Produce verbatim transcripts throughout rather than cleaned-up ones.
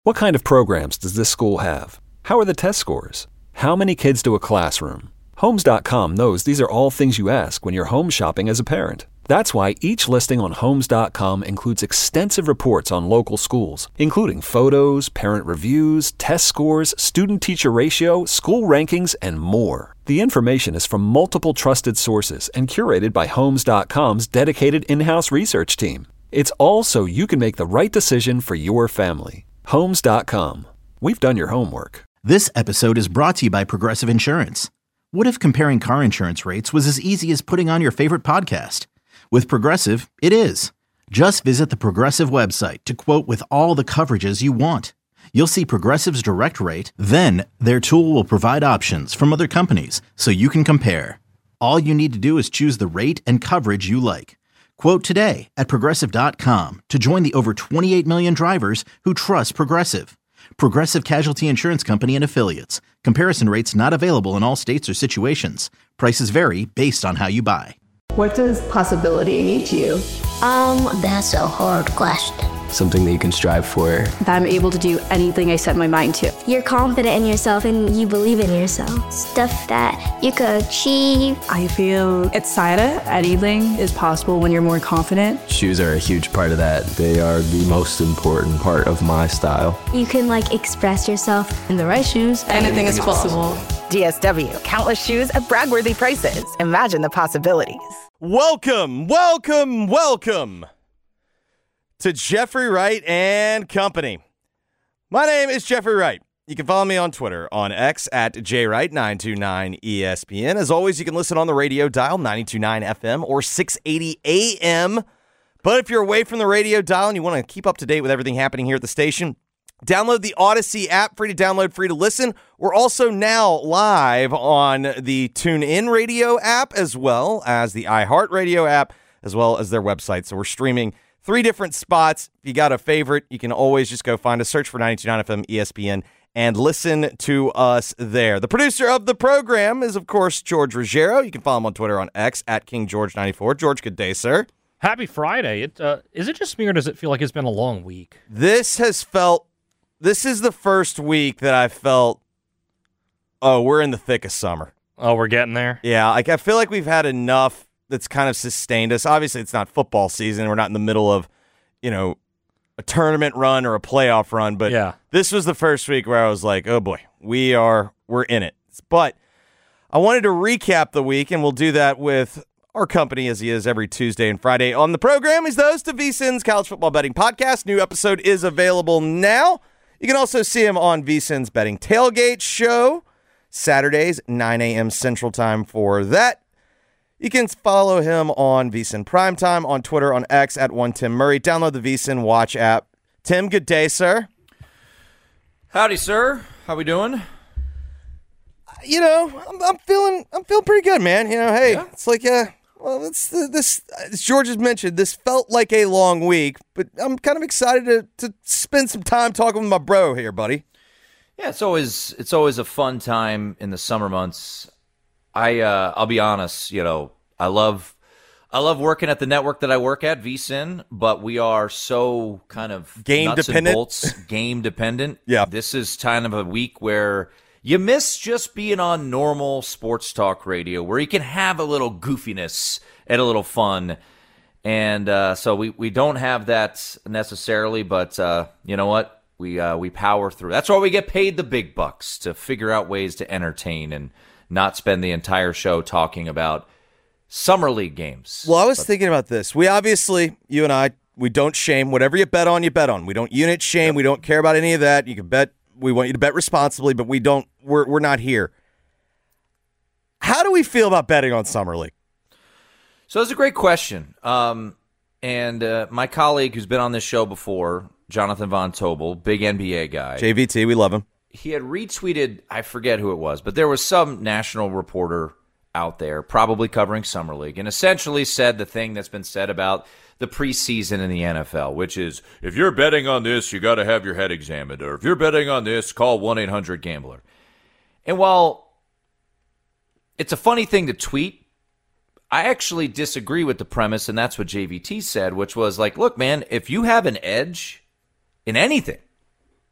What kind of programs does this school have? How are the test scores? How many kids do a classroom? Homes dot com knows these are all things you ask when you're home shopping as a parent. That's why each listing on Homes dot com includes extensive reports on local schools, including photos, parent reviews, test scores, student-teacher ratio, school rankings, and more. The information is from multiple trusted sources and curated by Homes dot com's dedicated in-house research team. It's all so you can make the right decision for your family. Homes dot com. We've done your homework. This episode is brought to you by Progressive Insurance. What if comparing car insurance rates was as easy as putting on your favorite podcast? With Progressive, it is. Just visit the Progressive website to quote with all the coverages you want. You'll see Progressive's direct rate, then their tool will provide options from other companies so you can compare. All you need to do is choose the rate and coverage you like. Quote today at Progressive dot com to join the over twenty-eight million drivers who trust Progressive. Progressive Casualty Insurance Company and Affiliates. Comparison rates not available in all states or situations. Prices vary based on how you buy. What does possibility mean to you? Um, that's a hard question. Something that you can strive for. That I'm able to do anything I set my mind to. You're confident in yourself and you believe in yourself. Stuff that you could achieve. I feel excited. Anything is possible when you're more confident. Shoes are a huge part of that. They are the most important part of my style. You can like express yourself. In the right shoes, anything, anything is possible. D S W, countless shoes at brag-worthy prices. Imagine the possibilities. Welcome, welcome, welcome to Jeffrey Wright and Company. My name is Jeffrey Wright. You can follow me on Twitter on X at J Wright nine two nine E S P N. As always, you can listen on the radio dial ninety-two point nine F M or six eighty A M. But if you're away from the radio dial and you want to keep up to date with everything happening here at the station, download the Odyssey app, free to download, free to listen. We're also now live on the TuneIn Radio app, as well as the iHeartRadio app, as well as their website. So we're streaming three different spots. If you got a favorite, you can always just go find us, search for ninety-two point nine F M E S P N, and listen to us there. The producer of the program is, of course, George Ruggiero. You can follow him on Twitter on X at King George ninety-four. George, good day, sir. Happy Friday. It, uh, is it just me, or does it feel like it's been a long week? This has felt... This is the first week that I felt, oh, we're in the thick of summer. Oh, we're getting there? Yeah, like I feel like we've had enough that's kind of sustained us. Obviously, it's not football season. We're not in the middle of, you know, a tournament run or a playoff run. But yeah. This was the first week where I was like, oh, boy, we are, we're in it. But I wanted to recap the week, and we'll do that with our company, as he is every Tuesday and Friday on the program. He's the host of VSiN's College Football Betting Podcast. New episode is available now. You can also see him on VSiN's Betting Tailgate Show, Saturdays, nine a.m. Central Time for that. You can follow him on VSiN Primetime, on Twitter, on X, at one Tim Murray. Download the VSiN Watch app. Tim, good day, sir. Howdy, sir. How we doing? You know, I'm, I'm feeling I'm feeling pretty good, man. You know, hey, yeah. It's like, uh, well, it's this, as George has mentioned, this felt like a long week, but I'm kind of excited to, to spend some time talking with my bro here, buddy. Yeah, it's always it's always a fun time in the summer months. I uh, I'll be honest, you know, I love I love working at the network that I work at, VSiN, but we are so kind of game nuts dependent, and bolts, game dependent. Yeah, this is kind of a week where you miss just being on normal sports talk radio, where you can have a little goofiness and a little fun. And uh, so we, we don't have that necessarily, but uh, you know what? We uh, we power through. That's why we get paid the big bucks, to figure out ways to entertain and not spend the entire show talking about summer league games. Well, I was but, thinking about this. We obviously, you and I, we don't shame. Whatever you bet on, you bet on. We don't unit shame. Yep. We don't care about any of that. You can bet. We want you to bet responsibly, but we don't. We're we're not here. How do we feel about betting on Summer League? So that's a great question. Um, and uh, my colleague who's been on this show before, Jonathan Von Tobel, big N B A guy. J V T, we love him. He had retweeted, I forget who it was, but there was some national reporter out there probably covering Summer League and essentially said the thing that's been said about the preseason in the N F L, which is, if you're betting on this, you got to have your head examined, or if you're betting on this, call one eight hundred gambler. And while it's a funny thing to tweet, I actually disagree with the premise, and that's what J V T said, which was like, look, man, if you have an edge in anything,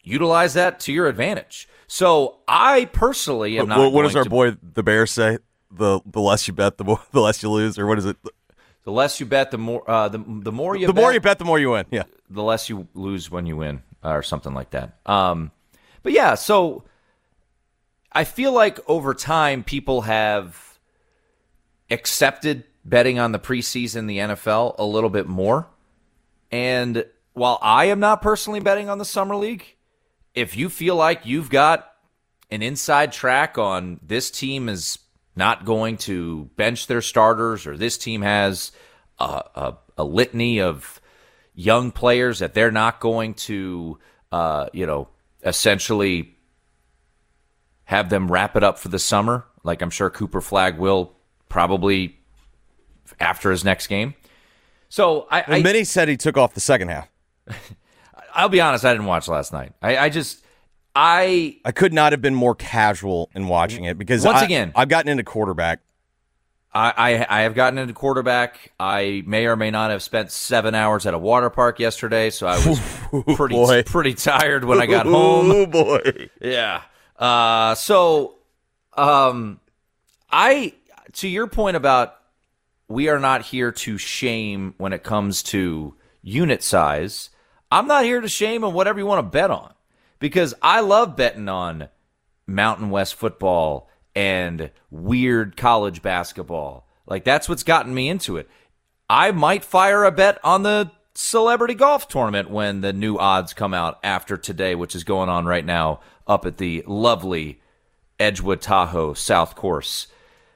utilize that to your advantage. So I personally am what, not. What does our to, boy the Bears say? The the less you bet, the more the less you lose, or what is it? The less you bet, the more uh, the the more you the bet, more you bet, the more you win. Yeah, the less you lose when you win, or something like that. Um, but yeah, so I feel like over time people have accepted betting on the preseason in the N F L a little bit more. And while I am not personally betting on the Summer League, if you feel like you've got an inside track on this team is not going to bench their starters, or this team has a, a, a litany of young players that they're not going to, uh, you know, essentially have them wrap it up for the summer, like I'm sure Cooper Flagg will probably after his next game. So I, well, I Minnie said he took off the second half. I'll be honest, I didn't watch last night. I, I just I I could not have been more casual in watching it because once I, again I've gotten into quarterback. I, I I have gotten into quarterback. I may or may not have spent seven hours at a water park yesterday, so I was pretty boy. pretty tired when I got home. Oh boy, yeah. Uh, so, um, I to your point about we are not here to shame when it comes to unit size. I'm not here to shame on whatever you want to bet on, because I love betting on Mountain West football and weird college basketball. Like, that's what's gotten me into it. I might fire a bet on the celebrity golf tournament when the new odds come out after today, which is going on right now up at the lovely Edgewood Tahoe South Course.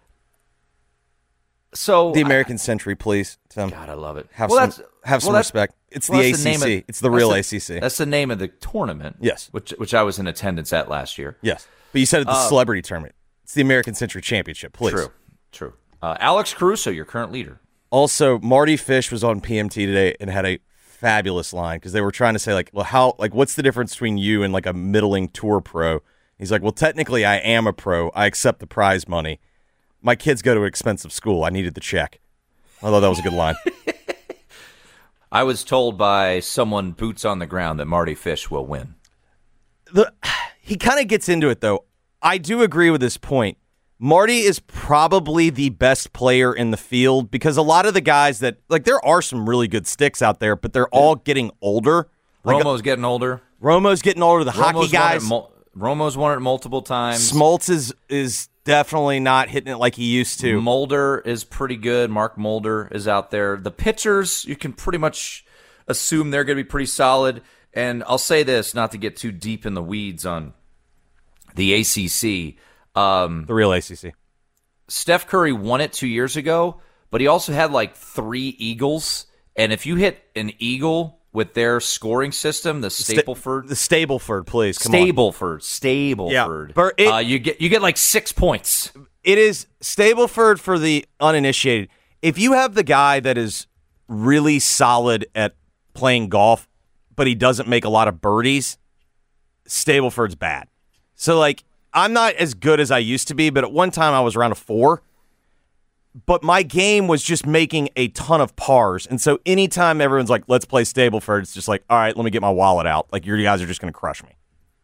So the American I, Century, please, Tim. God, I love it. Have well, some, have some well, respect. It's well, the A C C. The of, it's the real the, A C C. That's the name of the tournament. Yes, which which I was in attendance at last year. Yes, but you said it's the uh, celebrity tournament. It's the American Century Championship. Please, true, true. Uh, Alex Caruso, your current leader. Also, Marty Fish was on P M T today and had a fabulous line because they were trying to say like, well, how like what's the difference between you and like a middling tour pro? He's like, well, technically, I am a pro. I accept the prize money. My kids go to an expensive school. I needed the check. I thought that was a good line. I was told by someone boots on the ground that Marty Fish will win. The, he kind of gets into it, though. I do agree with this point. Marty is probably the best player in the field because a lot of the guys that, like, there are some really good sticks out there, but they're all getting older. Like, Romo's getting older. Romo's getting older. The Romo's hockey guys. Won mul- Romo's won it multiple times. Smoltz is is definitely not hitting it like he used to. Mulder is pretty good. Mark Mulder is out there. The pitchers, you can pretty much assume they're going to be pretty solid. And I'll say this, not to get too deep in the weeds on the A C C. Um, the real A C C. Steph Curry won it two years ago, but he also had like three Eagles. And if you hit an Eagle with their scoring system, the Stableford, the Stableford, please, come Stableford, on. Stableford, yeah, it, uh, you get you get like six points. It is Stableford for the uninitiated. If you have the guy that is really solid at playing golf, but he doesn't make a lot of birdies, Stableford's bad. So, like, I'm not as good as I used to be, but at one time I was around a four. But my game was just making a ton of pars. And so anytime everyone's like, let's play Stableford, it's just like, all right, let me get my wallet out. Like, you guys are just going to crush me.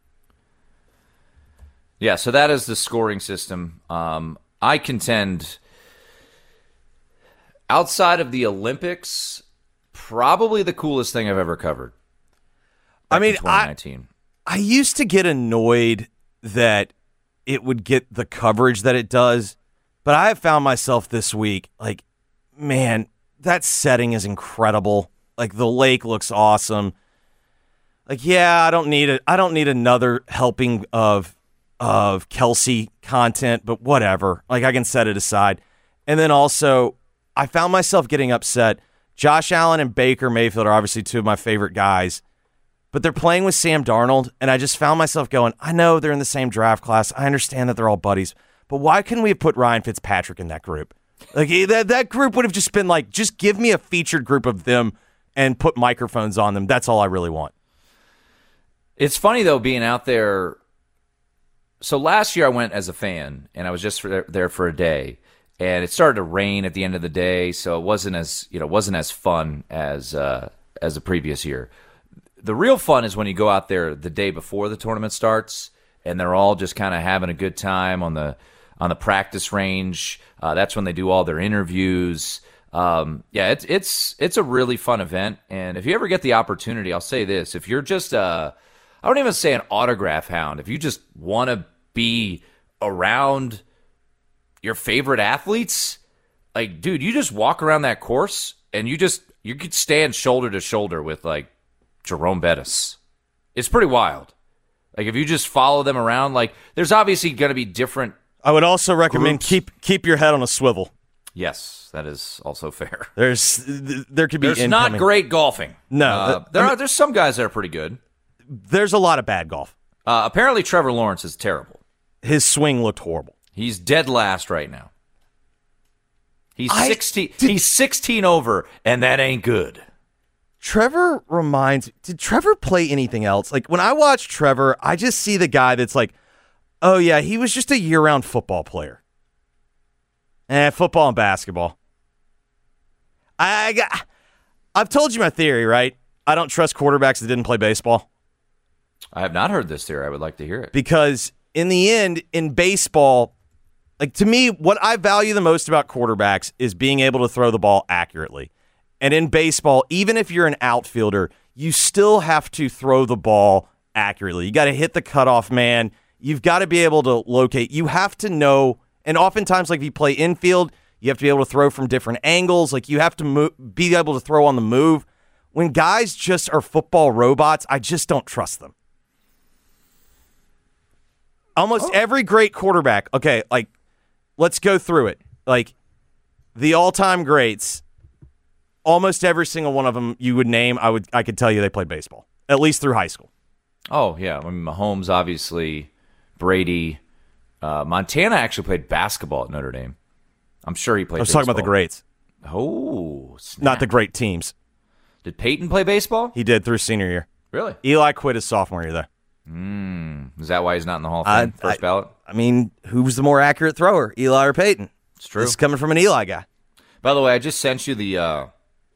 Yeah, so that is the scoring system. Um, I contend outside of the Olympics, probably the coolest thing I've ever covered. I mean, I, I used to get annoyed that it would get the coverage that it does. But I have found myself this week, like, man, that setting is incredible. Like, the lake looks awesome. Like, yeah, I don't need it. I don't need another helping of of Kelsey content, but whatever. Like, I can set it aside. And then also, I found myself getting upset. Josh Allen and Baker Mayfield are obviously two of my favorite guys, but they're playing with Sam Darnold, and I just found myself going, I know they're in the same draft class. I understand that they're all buddies. But why couldn't we have put Ryan Fitzpatrick in that group? Like that, that group would have just been like, just give me a featured group of them and put microphones on them. That's all I really want. It's funny, though, being out there. So last year I went as a fan, and I was just for, there for a day. And it started to rain at the end of the day, so it wasn't as you know wasn't as fun as uh, as the previous year. the real fun is when you go out there the day before the tournament starts, and they're all just kind of having a good time on the on the practice range. Uh, that's when they do all their interviews. Um, yeah, it's it's it's a really fun event. And if you ever get the opportunity, I'll say this: if you're just a, I don't even say an autograph hound. If you just want to be around your favorite athletes, like, dude, you just walk around that course and you just you could stand shoulder to shoulder with like Jerome Bettis. It's pretty wild. Like, if you just follow them around, like, there's obviously going to be different. I would also recommend groups. keep keep your head on a swivel. Yes, that is also fair. There's there could be there's incoming. not great golfing. No, uh, the, there I are mean, there's some guys that are pretty good. There's a lot of bad golf. Uh, apparently, Trevor Lawrence is terrible. His swing looked horrible. He's dead last right now. He's I, sixteen. Did, he's sixteen over, and that ain't good. Trevor reminds. Did Trevor play anything else? Like, when I watch Trevor, I just see the guy that's like, oh yeah, he was just a year-round football player. Eh, football and basketball. I got, I've told you my theory, right? I don't trust quarterbacks that didn't play baseball. I have not heard this theory. I would like to hear it. Because in the end, in baseball, like, to me, what I value the most about quarterbacks is being able to throw the ball accurately. And in baseball, even if you're an outfielder, you still have to throw the ball accurately. You got to hit the cutoff man. You've got to be able to locate. You have to know. And oftentimes, like, if you play infield, you have to be able to throw from different angles. Like, you have to move, be able to throw on the move. When guys just are football robots, I just don't trust them. Almost oh. every great quarterback, okay, like, let's go through it. Like, the all-time greats, almost every single one of them you would name, I would, I could tell you they played baseball, at least through high school. Oh, yeah. I mean, Mahomes, obviously, Brady. Uh, Montana actually played basketball at Notre Dame. I'm sure he played I was baseball. talking about the greats. Oh, snap. Not the great teams. Did Peyton play baseball? He did through senior year. Really? Eli quit his sophomore year, though. Mm. Is that why he's not in the Hall of Fame, I, first I, ballot? I mean, who was the more accurate thrower, Eli or Peyton? It's true. This is coming from an Eli guy. By the way, I just sent you the uh,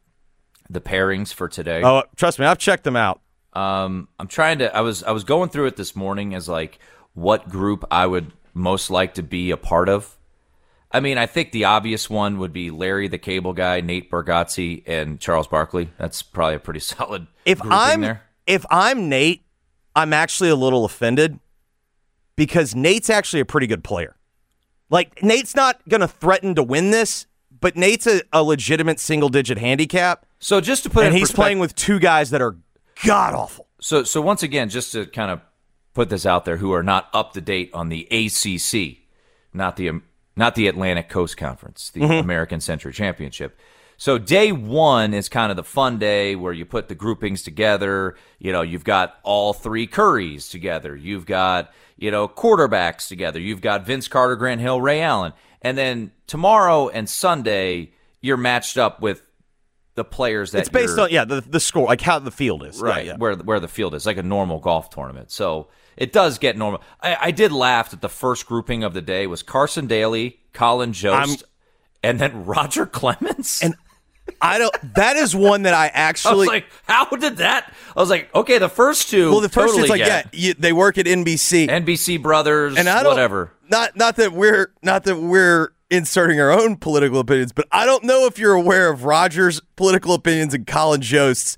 the pairings for today. Oh, trust me, I've checked them out. Um, I'm trying to. I was I was going through it this morning as like what group I would most like to be a part of. I mean, I think the obvious one would be Larry the Cable Guy, Nate Bargatze, and Charles Barkley. That's probably a pretty solid if grouping I'm, there. If I'm Nate, I'm actually a little offended because Nate's actually a pretty good player. Like, Nate's not going to threaten to win this, but Nate's a, a legitimate single-digit handicap. So just to put and in he's playing with two guys that are god-awful. So, so once again, just to kind of put this out there, who are not up to date on the A C C, not the um, not the Atlantic Coast Conference, the mm-hmm. American Century Championship. So day one is kind of the fun day where you put the groupings together. You know, you've got all three Currys together. You've got, you know, quarterbacks together. You've got Vince Carter, Grant Hill, Ray Allen. And then tomorrow and Sunday, you're matched up with the players that it's based on yeah the the score, like how the field is, right? Yeah, yeah. Where where the field is, like a normal golf tournament. So it does get normal. I, I did laugh that the first grouping of the day was Carson Daly, Colin Jost, I'm, and then Roger Clemens. And I don't. That is one that I actually. I was like, how did that? I was like, okay, the first two. Well, the first totally is like, get. yeah, you, they work at N B C, N B C Brothers, and I don't, whatever. Not not that we're not that we're inserting our own political opinions, but I don't know if you're aware of Roger's political opinions and Colin Jost's.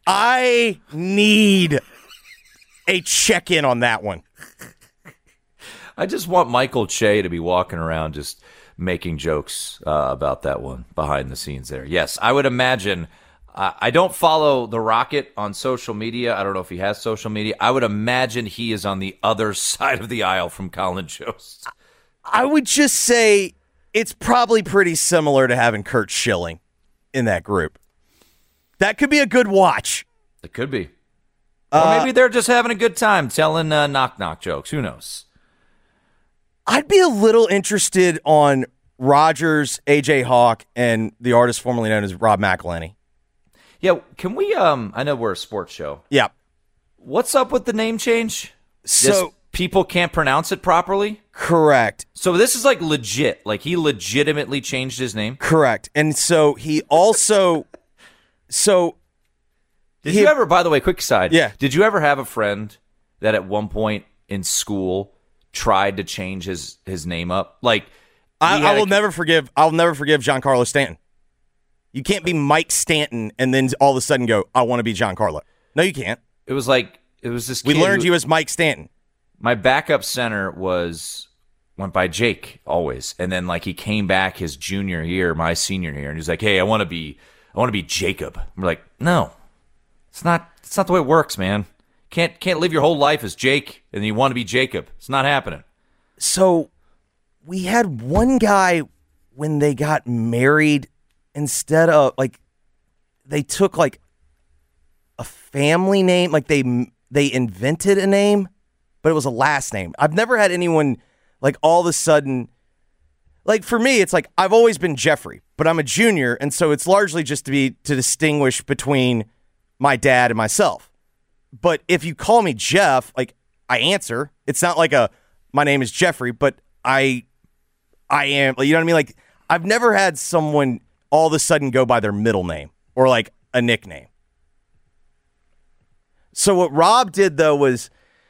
I need a check-in on that one. I just want Michael Che to be walking around just making jokes uh, about that one behind the scenes there. Yes, I would imagine. Uh, I don't follow The Rocket on social media. I don't know if he has social media. I would imagine he is on the other side of the aisle from Colin Jost. I would just say it's probably pretty similar to having Kurt Schilling in that group. That could be a good watch. It could be. Uh, or maybe they're just having a good time telling uh, knock-knock jokes. Who knows? I'd be a little interested on Rogers, A J Hawk, and the artist formerly known as Rob McElhenney. Yeah, can we, um, I know we're a sports show. Yeah. What's up with the name change? So Just people can't pronounce it properly? Correct. So this is like legit. Like he legitimately changed his name? Correct. And so he also, so Did you ever, by the way, quick side. Yeah. Did you ever have a friend that at one point in school tried to change his, his name up? Like, I, I will a, never forgive. I'll never forgive Giancarlo Stanton. You can't be Mike Stanton and then all of a sudden go, I want to be Giancarlo. No, you can't. It was like, it was this We kid learned who, you as Mike Stanton. My backup center was, went by Jake always. And then like he came back his junior year, my senior year, and he's like, hey, I want to be, I want to be Jacob. We're like, no, it's not, it's not the way it works, man. Can't, can't live your whole life as Jake and you want to be Jacob. It's not happening. So we had one guy when they got married, instead of like, they took like a family name, like they they invented a name, but it was a last name. I've never had anyone like all of a sudden, like for me, it's like I've always been Jeffrey, but I'm a junior, and so it's largely just to be to distinguish between my dad and myself. But if you call me Jeff, like I answer. It's not like a my name is Jeffrey, but I I am, you know what I mean? Like I've never had someone all of a sudden go by their middle name or like a nickname. So what Rob did though was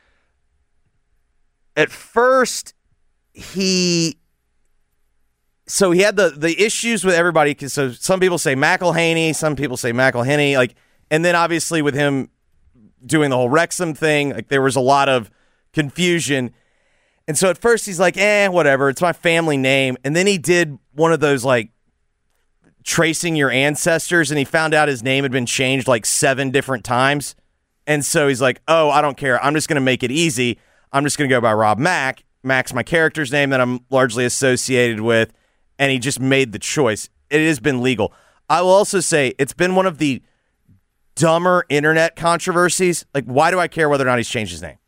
at first he so he had the the issues with everybody, because so some people say McElhaney, some people say McElhenney, like, and then obviously with him doing the whole Wrexham thing, like there was a lot of confusion. And so at first he's like, eh, whatever, it's my family name. And then he did one of those like tracing your ancestors, and he found out his name had been changed like seven different times. And so he's like, oh, I don't care. I'm just going to make it easy. I'm just going to go by Rob Mack. Mack's my character's name that I'm largely associated with. And he just made the choice. It has been legal. I will also say it's been one of the dumber internet controversies. Like, why do I care whether or not he's changed his name?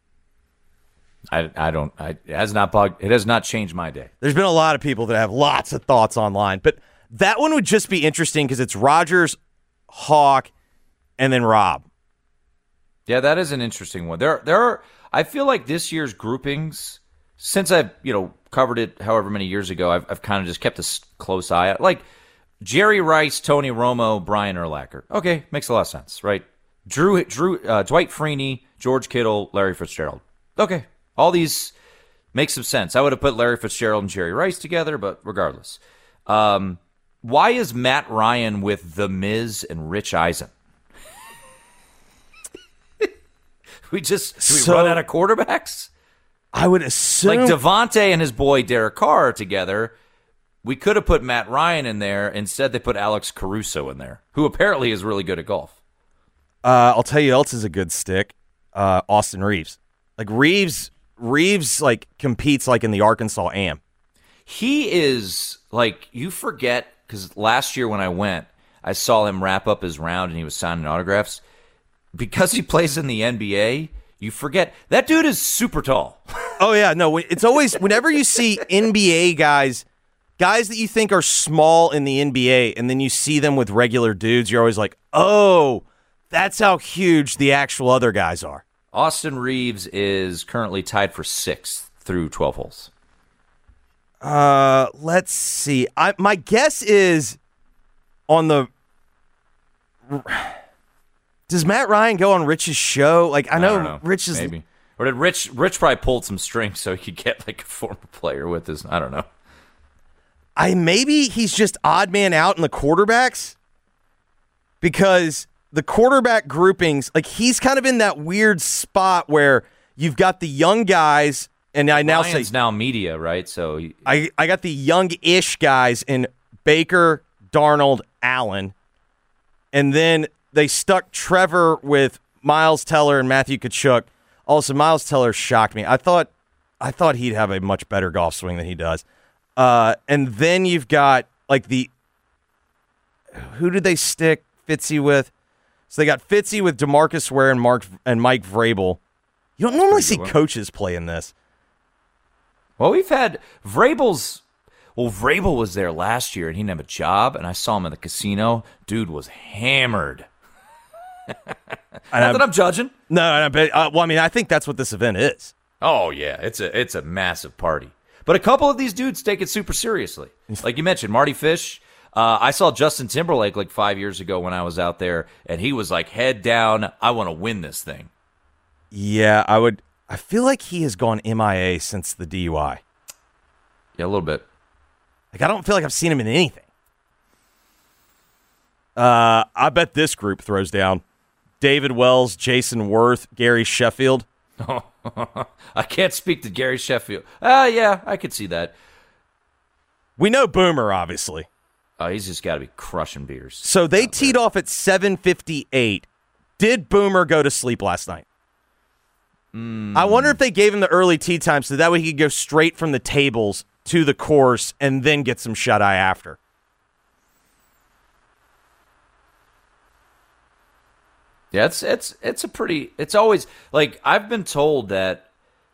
I, I don't. I, it has not bugged. It has not changed my day. There's been a lot of people that have lots of thoughts online, but that one would just be interesting because it's Rogers, Hawk, and then Rob. Yeah, that is an interesting one. There, there are. I feel like this year's groupings, since I've you know covered it however many years ago, I've, I've kind of just kept a close eye out. Like Jerry Rice, Tony Romo, Brian Urlacher. Okay, makes a lot of sense, right? Drew, Drew, uh, Dwight Freeney, George Kittle, Larry Fitzgerald. Okay. All these make some sense. I would have put Larry Fitzgerald and Jerry Rice together, but regardless. Um, why is Matt Ryan with The Miz and Rich Eisen? we just do we so, run out of quarterbacks? I would assume. Like Devontae and his boy Derek Carr are together. We could have put Matt Ryan in there. Instead, they put Alex Caruso in there, who apparently is really good at golf. Uh, I'll tell you else is a good stick. Uh, Austin Reeves. Like Reeves... Reeves, like, competes like in the Arkansas Am. He is, like, you forget, because last year when I went, I saw him wrap up his round and he was signing autographs. Because he plays in the N B A, you forget. That dude is super tall. Oh, yeah. No, it's always, whenever you see N B A guys, guys that you think are small in the N B A, and then you see them with regular dudes, you're always like, oh, that's how huge the actual other guys are. Austin Reeves is currently tied for sixth through twelve holes. Uh, let's see. I my guess is on the. Does Matt Ryan go on Rich's show? Like I know, I know. Rich is maybe, or did Rich? Rich probably pulled some strings so he could get like a former player with his. I don't know. I maybe he's just odd man out in the quarterbacks because. The quarterback groupings, like he's kind of in that weird spot where you've got the young guys, and I now Ryan's say now media, right? So he, I, I got the young-ish guys in Baker, Darnold, Allen, and then they stuck Trevor with Miles Teller and Matthew Tkachuk. Also, Miles Teller shocked me. I thought I thought he'd have a much better golf swing than he does. Uh, and then you've got like the who did they stick Fitzy with? So they got Fitzy with DeMarcus Ware and Mark and Mike Vrabel. You don't normally see coaches play in this. Well, we've had Vrabel's. Well, Vrabel was there last year and he didn't have a job, and I saw him in the casino. Dude was hammered. Not that I'm judging. No, no but, uh, well, I mean, I think that's what this event is. Oh yeah, it's a it's a massive party. But a couple of these dudes take it super seriously. Like you mentioned, Marty Fish. Uh, I saw Justin Timberlake like five years ago when I was out there, and he was like, head down, I want to win this thing. Yeah, I would. I feel like he has gone M I A since the D U I. Yeah, a little bit. Like, I don't feel like I've seen him in anything. Uh, I bet this group throws down David Wells, Jason Worth, Gary Sheffield. I can't speak to Gary Sheffield. Ah, uh, yeah, I could see that. We know Boomer, obviously. Oh, he's just got to be crushing beers. So they teed off at seven fifty-eight. Did Boomer go to sleep last night? Mm. I wonder if they gave him the early tee time so that way he could go straight from the tables to the course and then get some shut-eye after. Yeah, it's it's it's a pretty. It's always like I've been told that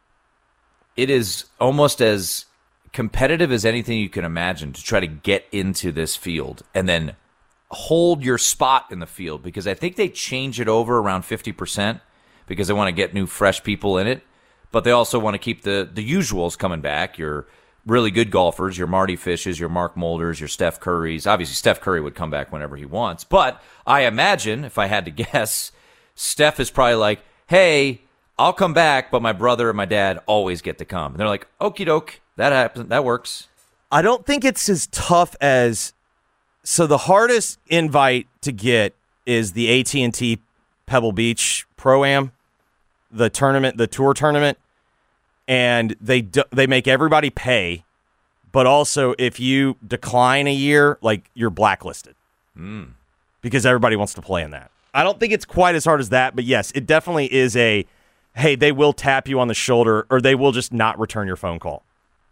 it is almost as competitive as anything you can imagine to try to get into this field and then hold your spot in the field, because I think they change it over around fifty percent because they want to get new fresh people in it, but they also want to keep the the usuals coming back. Your really good golfers, your Marty Fishes, your Mark Mulders, your Steph Currys. Obviously, Steph Curry would come back whenever he wants. But I imagine, if I had to guess, Steph is probably like, hey, I'll come back, but my brother and my dad always get to come. And they're like, okie doke, that happens, that works. I don't think it's as tough as... So the hardest invite to get is the A T and T Pebble Beach Pro-Am, the tournament, the tour tournament. And they do, they make everybody pay, but also if you decline a year, like you're blacklisted mm. because everybody wants to play in that. I don't think it's quite as hard as that, but yes, it definitely is a, hey, they will tap you on the shoulder or they will just not return your phone call.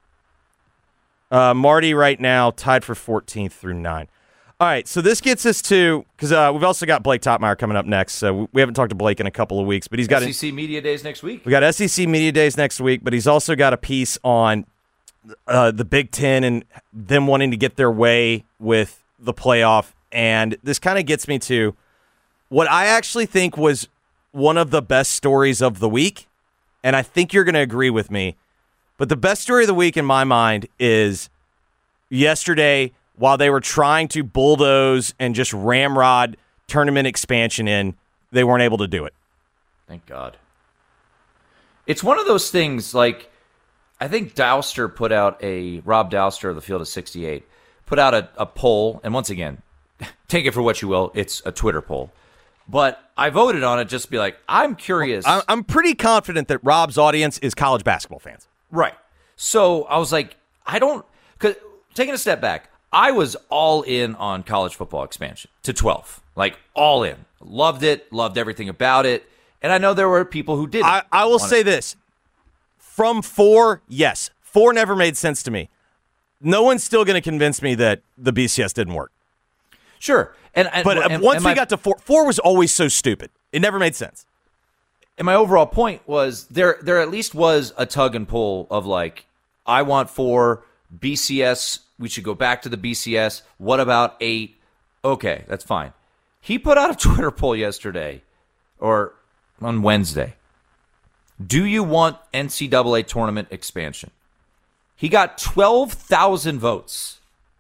Uh, Marty right now tied for fourteenth through nine. All right, so this gets us to, because uh, we've also got Blake Topmeyer coming up next. So we haven't talked to Blake in a couple of weeks, but he's got S E C a, Media Days next week. We got S E C Media Days next week, but he's also got a piece on uh, the Big Ten and them wanting to get their way with the playoff. And this kind of gets me to what I actually think was one of the best stories of the week, and I think you're going to agree with me. But the best story of the week in my mind is yesterday, while they were trying to bulldoze and just ramrod tournament expansion in, they weren't able to do it. Thank God. It's one of those things, like, I think Douster put out a, Rob Douster of the Field of sixty-eight, put out a, a poll, and once again, take it for what you will, it's a Twitter poll. But I voted on it just to be like, I'm curious. Well, I'm pretty confident that Rob's audience is college basketball fans. Right. So I was like, I don't, cause, taking a step back, I was all in on college football expansion to twelve. Like, all in. Loved it. Loved everything about it. And I know there were people who didn't. I, I will say it. this. From four, yes. Four never made sense to me. No one's still going to convince me that the B C S didn't work. Sure. And, and But and, once and we my, got to four, four was always so stupid. It never made sense. And my overall point was there, there at least was a tug and pull of like, I want four, B C S, we should go back to the B C S. What about eight? Okay, that's fine. He put out a Twitter poll yesterday, or on Wednesday. Do you want N C double A tournament expansion? He got twelve thousand votes.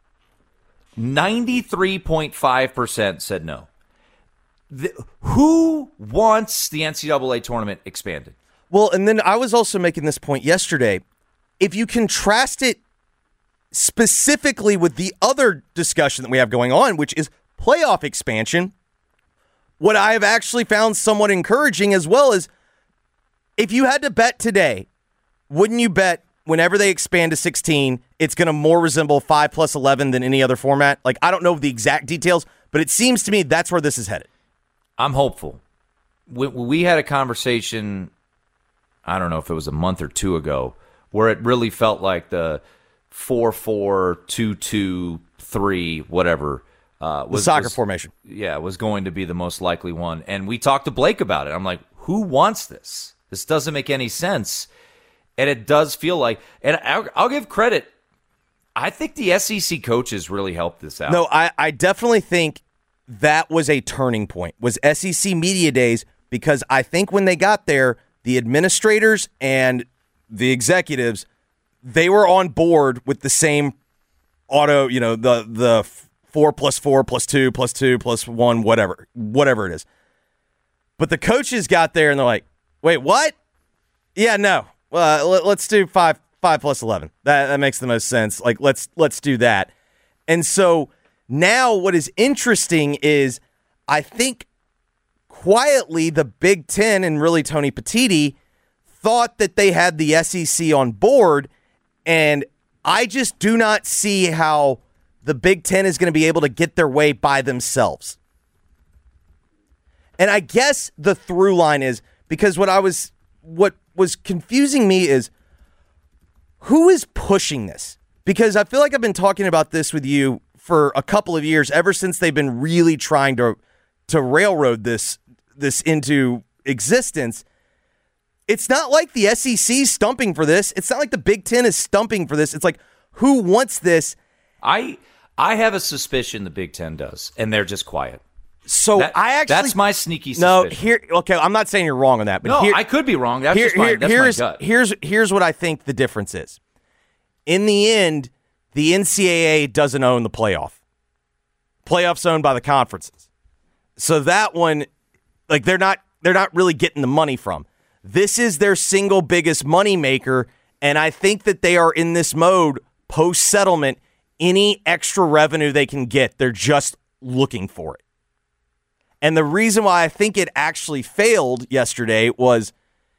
ninety-three point five percent said no. The, who wants the N C double A tournament expanded? Well, and then I was also making this point yesterday. If you contrast it specifically with the other discussion that we have going on, which is playoff expansion, what I have actually found somewhat encouraging as well is if you had to bet today, wouldn't you bet whenever they expand to sixteen, it's going to more resemble five plus eleven than any other format? Like, I don't know the exact details, but it seems to me that's where this is headed. I'm hopeful. We, we had a conversation, I don't know if it was a month or two ago, where it really felt like the four four, two two, three, whatever. Uh, was, the soccer was, formation. Yeah, was going to be the most likely one. And we talked to Blake about it. I'm like, who wants this? This doesn't make any sense. And it does feel like, and I'll, I'll give credit, I think the S E C coaches really helped this out. No, I, I definitely think that was a turning point, was S E C Media Days, because I think when they got there, the administrators and the executives, they were on board with the same auto, you know, the the four plus four plus two plus two plus one, whatever, whatever it is. But the coaches got there and they're like, wait, what? Yeah, no. Uh, let, let's do five five plus eleven. That that makes the most sense. Like let's let's do that. And so now what is interesting is I think quietly the Big Ten and really Tony Petitti thought that they had the S E C on board, and I just do not see how the Big Ten is going to be able to get their way by themselves. And I guess the through line is, because what I was, what was confusing me is who is pushing this? Because I feel like I've been talking about this with you for a couple of years, ever since they've been really trying to to railroad this this into existence. It's not like the S E C is stumping for this. It's not like the Big Ten is stumping for this. It's like, who wants this? I I have a suspicion the Big Ten does, and they're just quiet. So that, I actually that's my sneaky no suspicion. here. Okay, I'm not saying you're wrong on that, but no, here, I could be wrong. That's here, just my, here, that's here's, my gut. Here's here's what I think the difference is. In the end, the N C double A doesn't own the playoff. Playoff's owned by the conferences, so that one, like they're not they're not really getting the money from. This is their single biggest money maker, and I think that they are in this mode post settlement. Any extra revenue they can get, they're just looking for it. And the reason why I think it actually failed yesterday was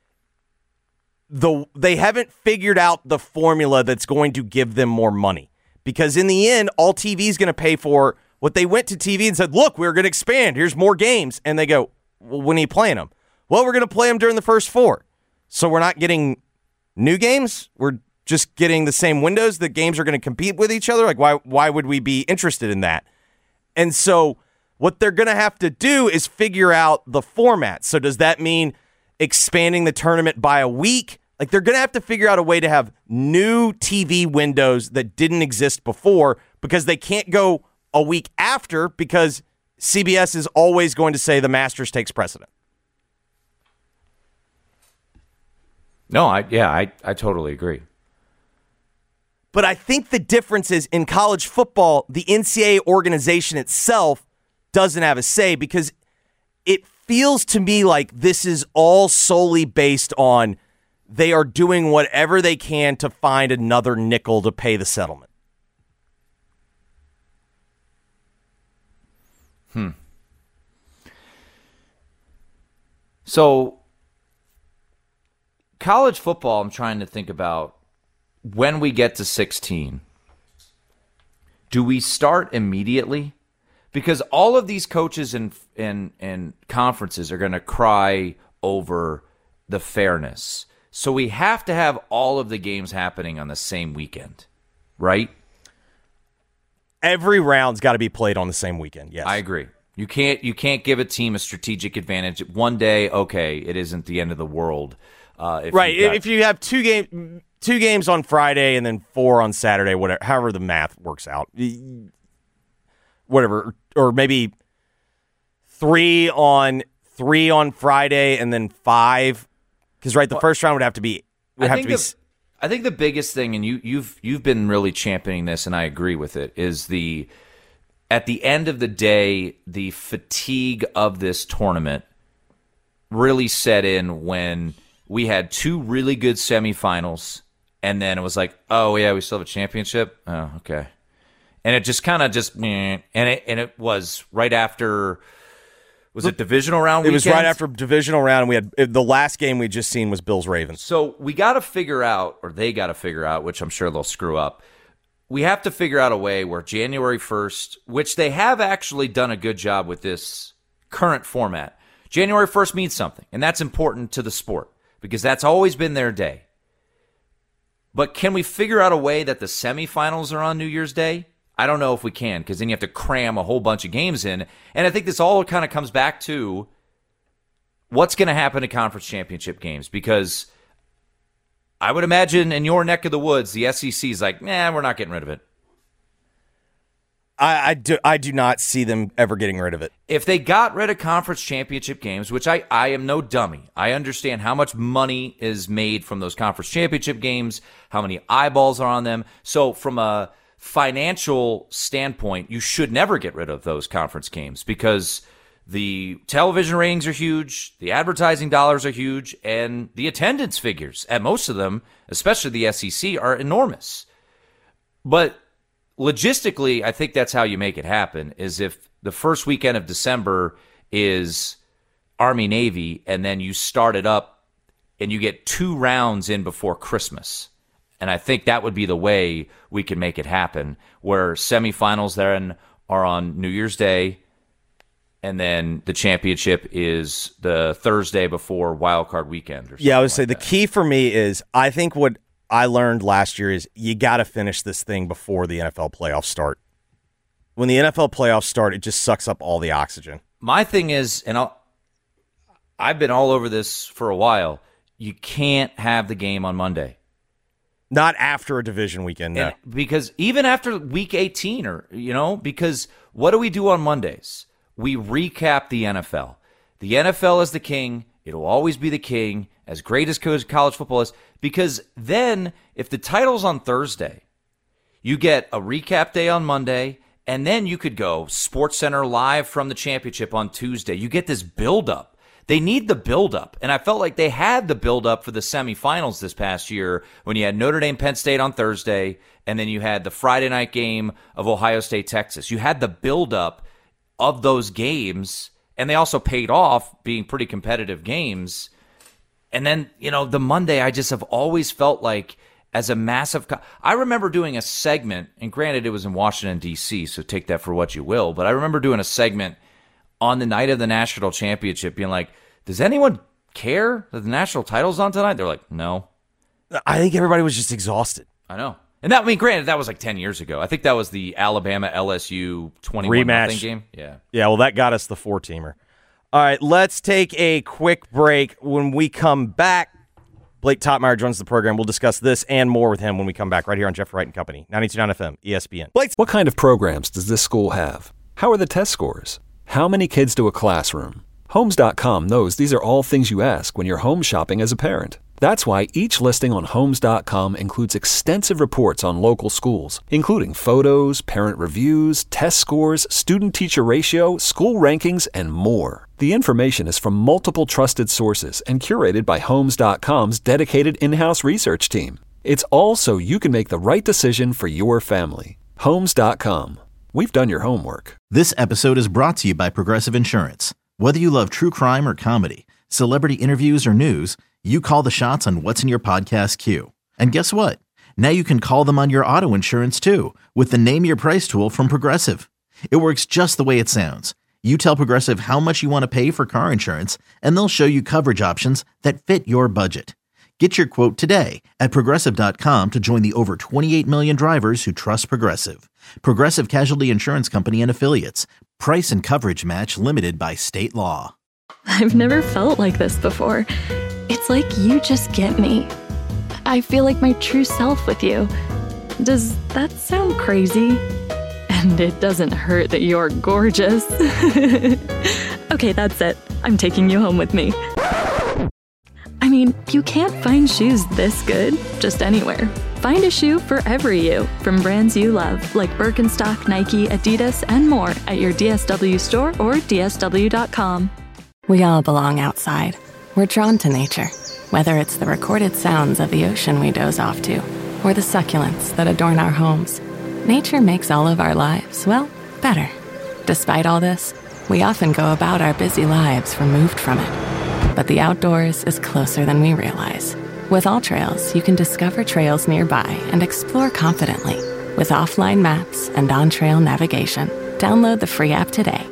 the they haven't figured out the formula that's going to give them more money. Because in the end, all T V is going to pay for what they went to T V and said, look, we're going to expand. Here's more games. And they go, well, when are you playing them? Well, we're going to play them during the first four. So we're not getting new games. We're just getting the same windows. The games are going to compete with each other. Like, why, why would we be interested in that? And so what they're going to have to do is figure out the format. So does that mean expanding the tournament by a week? Like, they're going to have to figure out a way to have new T V windows that didn't exist before, because they can't go a week after, because C B S is always going to say the Masters takes precedent. No, I yeah, I, I totally agree. But I think the difference is in college football, the N C double A organization itself doesn't have a say, because it feels to me like this is all solely based on they are doing whatever they can to find another nickel to pay the settlement. Hmm. So, college football, I'm trying to think about when we get to sixteen. Do we start immediately? Because all of these coaches and and and conferences are going to cry over the fairness. So we have to have all of the games happening on the same weekend, right? Every round's got to be played on the same weekend. Yes, I agree. You can't you can't give a team a strategic advantage. One day, okay, it isn't the end of the world. Uh, if right. got- if you have two game two games on Friday and then four on Saturday, whatever, however the math works out, whatever, or maybe three on three on Friday and then five, because right, the first round would have to be would I have think to be. the, I think the biggest thing, and you you've you've been really championing this, and I agree with it, is the at the end of the day, the fatigue of this tournament really set in when we had two really good semifinals, and then it was like, oh yeah, we still have a championship. Oh, okay. And it just kind of just, and it and it was right after, was it divisional round It weekend? was right after divisional round. And we had the last game we just seen was Bills Ravens. So we got to figure out, or they got to figure out, which I'm sure they'll screw up. We have to figure out a way where January first, which they have actually done a good job with this current format, January first means something, and that's important to the sport because that's always been their day. But can we figure out a way that the semifinals are on New Year's Day? I don't know if we can, because then you have to cram a whole bunch of games in. And I think this all kind of comes back to what's going to happen to conference championship games, because I would imagine in your neck of the woods, the S E C is like, nah, we're not getting rid of it. I, I, do, I do not see them ever getting rid of it. If they got rid of conference championship games, which I, I am no dummy, I understand how much money is made from those conference championship games, how many eyeballs are on them. So from a financial standpoint, you should never get rid of those conference games because the television ratings are huge, the advertising dollars are huge, and the attendance figures at most of them, especially the S E C, are enormous. But logistically, I think that's how you make it happen, is if the first weekend of December is Army-Navy, and then you start it up and you get two rounds in before Christmas. And I think that would be the way we can make it happen, where semifinals then are on New Year's Day, and then the championship is the Thursday before Wild Card Weekend. Or yeah, I would like say that. The key for me is I think what I learned last year is you got to finish this thing before the N F L playoffs start. When the N F L playoffs start, it just sucks up all the oxygen. My thing is, and I'll, I've been all over this for a while, you can't have the game on Monday. Not after a division weekend, no. And because even after week eighteen, or you know, because what do we do on Mondays? We recap the N F L. The N F L is the king. It'll always be the king, as great as college football is, because then if the title's on Thursday, you get a recap day on Monday, and then you could go SportsCenter live from the championship on Tuesday. You get this build-up. They need the build-up, and I felt like they had the build-up for the semifinals this past year when you had Notre Dame, Penn State on Thursday, and then you had the Friday night game of Ohio State, Texas. You had the build-up of those games, and they also paid off being pretty competitive games. And then, you know, the Monday, I just have always felt like as a massive co- – I remember doing a segment, and granted it was in Washington, D C, so take that for what you will, but I remember doing a segment on the night of the national championship being like, does anyone care that the national title's on tonight? They're like, no. I think everybody was just exhausted. I know. And that, I mean, granted, that was like ten years ago. I think that was the Alabama L S U twenty-one nothing game. Yeah. Yeah, well, that got us the four-teamer. All right, let's take a quick break. When we come back, Blake Totmeyer joins the program. We'll discuss this and more with him when we come back right here on Jeff Wright and Company, ninety-two point nine F M, E S P N. Blake, what kind of programs does this school have? How are the test scores? How many kids do a classroom? Homes dot com knows these are all things you ask when you're home shopping as a parent. That's why each listing on Homes dot com includes extensive reports on local schools, including photos, parent reviews, test scores, student-teacher ratio, school rankings, and more. The information is from multiple trusted sources and curated by Homes dot com's dedicated in-house research team. It's all so you can make the right decision for your family. Homes dot com. We've done your homework. This episode is brought to you by Progressive Insurance. Whether you love true crime or comedy, celebrity interviews or news, you call the shots on what's in your podcast queue. And guess what? Now you can call them on your auto insurance too with the Name Your Price tool from Progressive. It works just the way it sounds. You tell Progressive how much you want to pay for car insurance, and they'll show you coverage options that fit your budget. Get your quote today at Progressive dot com to join the over twenty-eight million drivers who trust Progressive. Progressive Casualty Insurance Company and Affiliates. Price and coverage match limited by state law. I've never felt like this before. It's like you just get me. I feel like my true self with you. Does that sound crazy? And it doesn't hurt that you're gorgeous. Okay, that's it. I'm taking you home with me. I mean, you can't find shoes this good just anywhere. Find a shoe for every you from brands you love, like Birkenstock, Nike, Adidas, and more at your D S W store or D S W dot com. We all belong outside. We're drawn to nature, whether it's the recorded sounds of the ocean we doze off to, or the succulents that adorn our homes. Nature makes all of our lives, well, better. Despite all this, we often go about our busy lives removed from it. But the outdoors is closer than we realize. With AllTrails, you can discover trails nearby and explore confidently with offline maps and on-trail navigation. Download the free app today.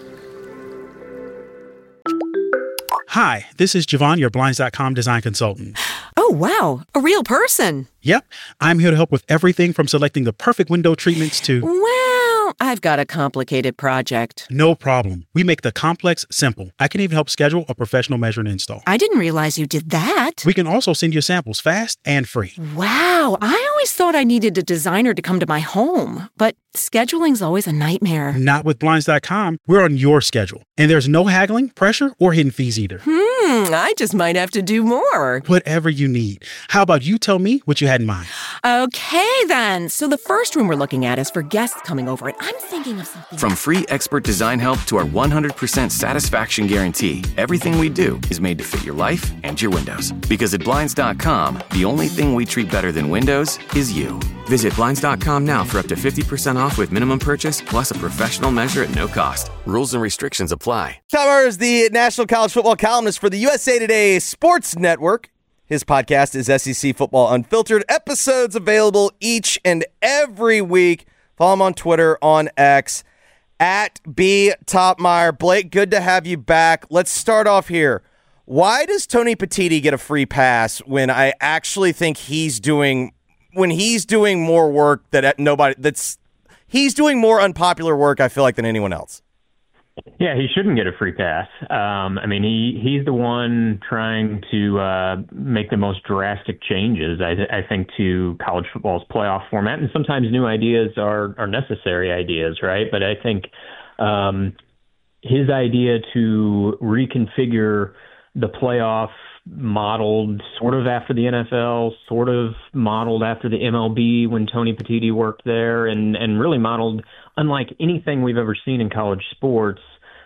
Hi, this is Javon, your Blinds dot com design consultant. Oh, wow. A real person. Yep. I'm here to help with everything from selecting the perfect window treatments to... Well, I've got a complicated project. No problem. We make the complex simple. I can even help schedule a professional measure and install. I didn't realize you did that. We can also send you samples fast and free. Wow. I always thought I needed a designer to come to my home, but scheduling's always a nightmare. Not with Blinds dot com. We're on your schedule. And there's no haggling, pressure, or hidden fees either. Hmm, I just might have to do more. Whatever you need. How about you tell me what you had in mind? Okay, then. So the first room we're looking at is for guests coming over, and I'm thinking of something. From free expert design help to our one hundred percent satisfaction guarantee, everything we do is made to fit your life and your windows. Because at Blinds dot com, the only thing we treat better than windows is you. Visit Blinds dot com now for up to fifty percent off with minimum purchase plus a professional measure at no cost. Rules and restrictions apply. Tom Murr is the national college football columnist for the U S A Today Sports Network. His podcast is S E C Football Unfiltered. Episodes available each and every week. Follow him on Twitter, on X, at B Topmeyer. Blake, good to have you back. Let's start off here. Why does Tony Petitti get a free pass when I actually think he's doing when he's doing more work that nobody that's he's doing more unpopular work, I feel like, than anyone else? Yeah, he shouldn't get a free pass. Um, I mean, he, he's the one trying to uh, make the most drastic changes, I, I think, to college football's playoff format. And sometimes new ideas are, are necessary ideas, right? But I think um, his idea to reconfigure the playoff modeled sort of after the N F L, sort of modeled after the M L B when Tony Petitti worked there, and, and really modeled unlike anything we've ever seen in college sports.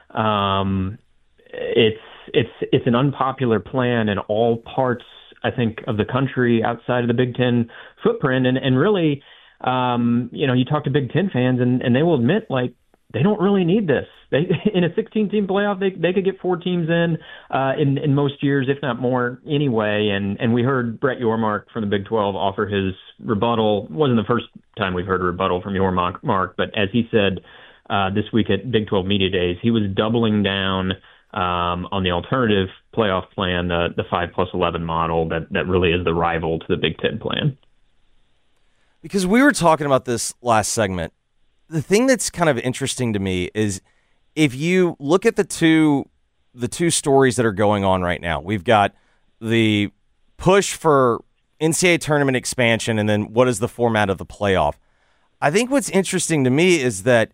Um, it's it's it's an unpopular plan in all parts, I think, of the country outside of the Big Ten footprint. And, and really, um, you know, you talk to Big Ten fans, and, and they will admit, like, they don't really need this. They, in a sixteen-team playoff, they they could get four teams in, uh, in in most years, if not more, anyway. And and we heard Brett Yormark from the Big twelve offer his rebuttal. It wasn't the first time we've heard a rebuttal from Yormark, but as he said uh, this week at Big twelve Media Days, he was doubling down um, on the alternative playoff plan, the the five plus eleven model that that really is the rival to the Big Ten plan. Because we were talking about this last segment. The thing that's kind of interesting to me is if you look at the two the two stories that are going on right now, we've got the push for N C double A tournament expansion and then what is the format of the playoff. I think what's interesting to me is that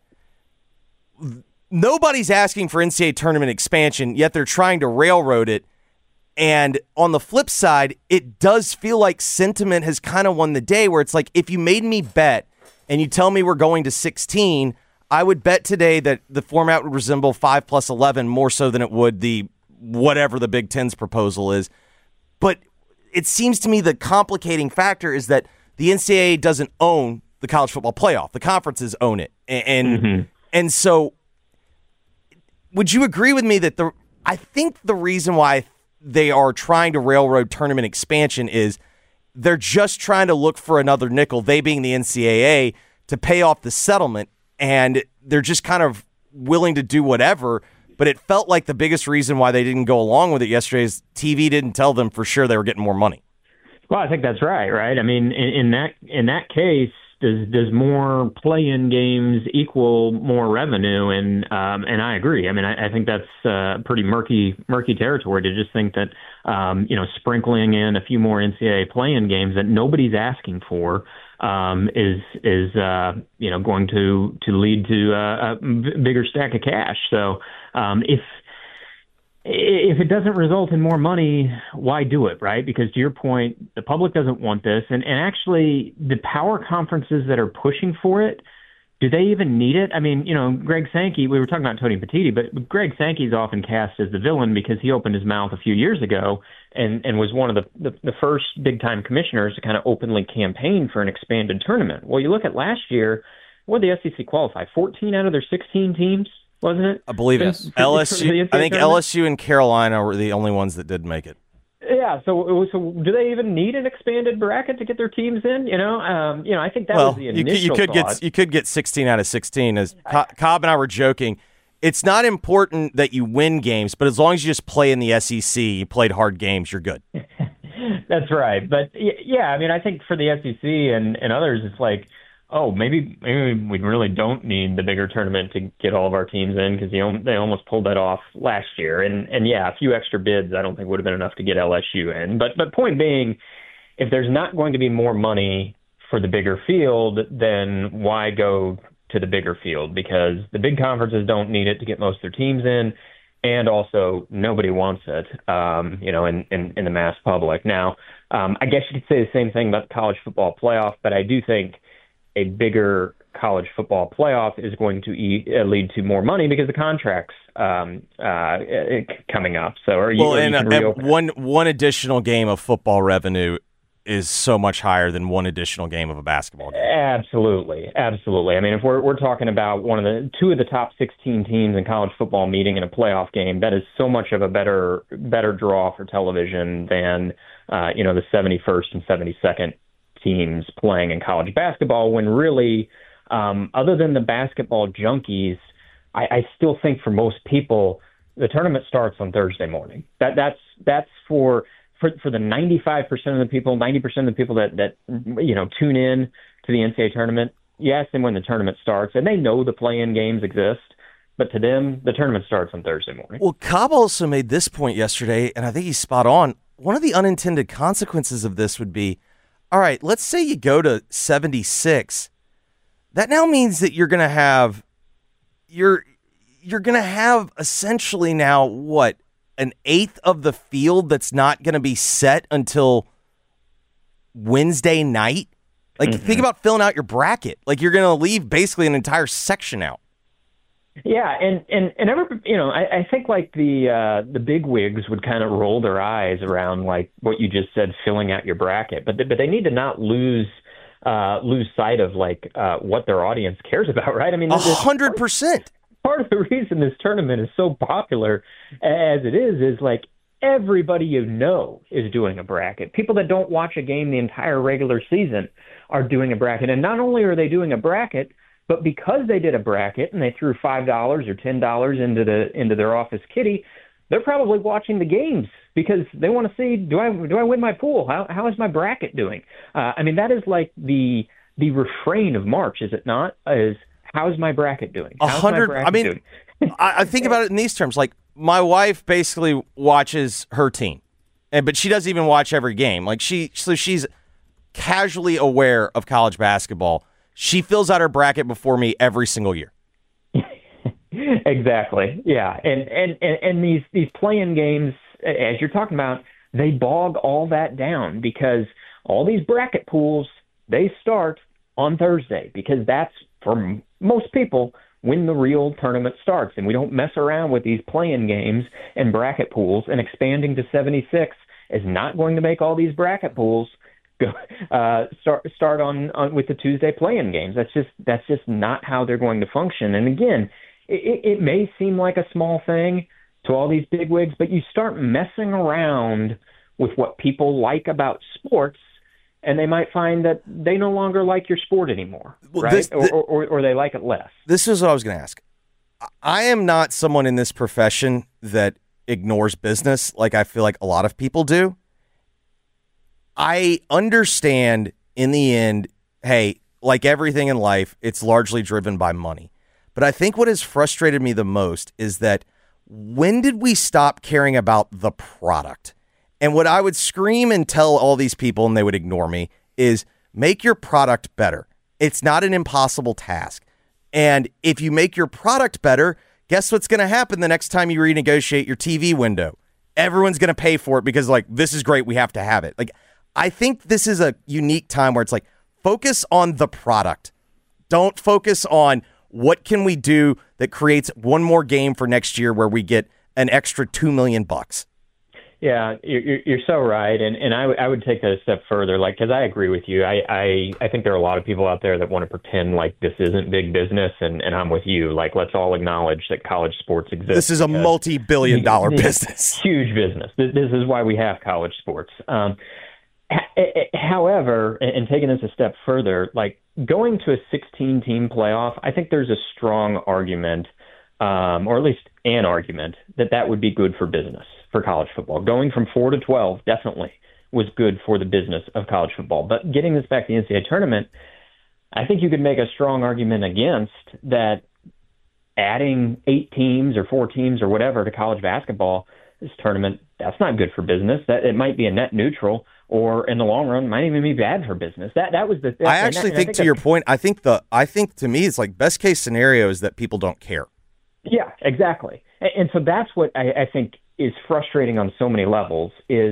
nobody's asking for N C double A tournament expansion, yet they're trying to railroad it. And on the flip side, it does feel like sentiment has kind of won the day, where it's like, if you made me bet and you tell me we're going to sixteen, I would bet today that the format would resemble five plus eleven more so than it would the whatever the Big Ten's proposal is. But it seems to me the complicating factor is that the N C double A doesn't own the college football playoff. The conferences own it. And mm-hmm. and so would you agree with me that the I think the reason why they are trying to railroad tournament expansion is they're just trying to look for another nickel, they being the N C double A, to pay off the settlement, and they're just kind of willing to do whatever. But it felt like the biggest reason why they didn't go along with it yesterday is T V didn't tell them for sure they were getting more money. Well, I think that's right, right? I mean, in, in that in that case, does does more play-in games equal more revenue? And um, and I agree. I mean, I, I think that's uh, pretty murky murky territory to just think that um, you know sprinkling in a few more N C double A play-in games that nobody's asking for um, is is uh, you know going to to lead to uh, a bigger stack of cash. So um, if If it doesn't result in more money, why do it, right? Because to your point, the public doesn't want this. And, and actually, the power conferences that are pushing for it, do they even need it? I mean, you know, Greg Sankey, we were talking about Tony Petitti, but Greg Sankey is often cast as the villain because he opened his mouth a few years ago and, and was one of the, the, the first big-time commissioners to kind of openly campaign for an expanded tournament. Well, you look at last year, what did the S E C qualify? fourteen out of their sixteen teams? Wasn't it? I believe it. L S U. I think L S U and Carolina were the only ones that did make it. Yeah. So, so do they even need an expanded bracket to get their teams in? You know, um, you know, I think that well, was the you initial could, you could thought. get you could get sixteen out of sixteen. As Co- Cobb and I were joking, it's not important that you win games, but as long as you just play in the S E C, you played hard games, you're good. That's right. But yeah, I mean, I think for the S E C and, and others, it's like, oh, maybe maybe we really don't need the bigger tournament to get all of our teams in because they almost pulled that off last year. And and yeah, a few extra bids I don't think would have been enough to get L S U in. But but point being, if there's not going to be more money for the bigger field, then why go to the bigger field? Because the big conferences don't need it to get most of their teams in, and also nobody wants it, um, you know, in, in, in the mass public. Now, Um, I guess you could say the same thing about the college football playoff, but I do think a bigger college football playoff is going to e- uh, lead to more money because of contracts um, uh, coming up. So, are you, well, or and you can uh, reopen one one additional game of football revenue is so much higher than one additional game of a basketball game. Absolutely, absolutely. I mean, if we're we're talking about one of the two of the top sixteen teams in college football meeting in a playoff game, that is so much of a better better draw for television than uh, you know the seventy-first and seventy-second teams playing in college basketball. When really, um, other than the basketball junkies, I, I still think for most people the tournament starts on Thursday morning. That that's that's for. For for the ninety-five percent of the people, ninety percent of the people that, that you know tune in to the N C double A tournament, you ask them when the tournament starts, and they know the play-in games exist, but to them, the tournament starts on Thursday morning. Well, Cobb also made this point yesterday, and I think he's spot on. One of the unintended consequences of this would be, all right, let's say you go to seventy-six. That now means that you're going to have, you're you're going to have essentially now what? An eighth of the field that's not going to be set until Wednesday night. Like, mm-hmm. think about filling out your bracket. Like, you're going to leave basically an entire section out. Yeah, and and and ever, you know, I, I think like the uh, the big wigs would kind of roll their eyes around like what you just said, filling out your bracket. But they, but they need to not lose uh, lose sight of like uh, what their audience cares about, right? I mean, a hundred percent. Part of the reason this tournament is so popular as it is is like everybody you know is doing a bracket. People that don't watch a game the entire regular season are doing a bracket. And not only are they doing a bracket, but because they did a bracket and they threw five dollars or ten dollars into the into their office kitty, they're probably watching the games because they want to see, do I do I win my pool? How how is my bracket doing? Uh, I mean, that is like the the refrain of March, is it not? Is how's my bracket doing? A hundred. I mean, I, I think about it in these terms. Like, my wife basically watches her team, and but she doesn't even watch every game. Like she, so she's casually aware of college basketball. She fills out her bracket before me every single year. Exactly. Yeah, and and and, and these these play-in games, as you're talking about, they bog all that down because all these bracket pools, they start on Thursday because that's, for most people, when the real tournament starts. And we don't mess around with these play-in games and bracket pools, and expanding to seventy-six is not going to make all these bracket pools go, uh, start start on, on with the Tuesday play-in games. That's just that's just not how they're going to function. And again, it, it may seem like a small thing to all these bigwigs, but you start messing around with what people like about sports, and they might find that they no longer like your sport anymore, well, right? This, the, or, or, or they like it less. This is what I was going to ask. I am not someone in this profession that ignores business like I feel like a lot of people do. I understand in the end, hey, like everything in life, it's largely driven by money. But I think what has frustrated me the most is that when did we stop caring about the product? And what I would scream and tell all these people, and they would ignore me, is make your product better. It's not an impossible task. And if you make your product better, guess what's going to happen the next time you renegotiate your T V window? Everyone's going to pay for it because, like, this is great. We have to have it. Like, I think this is a unique time where it's like, focus on the product. Don't focus on what can we do that creates one more game for next year where we get an extra two million bucks. Yeah, you're, you're so right, and and I, w- I would take that a step further, like, because I agree with you. I, I I think there are a lot of people out there that want to pretend like this isn't big business, and, and I'm with you. Like, let's all acknowledge that college sports exist. This is a multi-billion dollar business. Huge business. This, this is why we have college sports. Um, however, and taking this a step further, like going to a sixteen-team playoff, I think there's a strong argument, um, or at least an argument, that that would be good for business. For college football. Going from four to twelve definitely was good for the business of college football. But getting this back to the N C double A tournament, I think you could make a strong argument against that adding eight teams or four teams or whatever to college basketball, this tournament, that's not good for business. That it might be a net neutral, or in the long run, might even be bad for business. That that was the I actually that, think, I think to your point, I think the I think to me it's like best case scenario is that people don't care. Yeah, exactly. And, and so that's what I, I think is frustrating on so many levels, is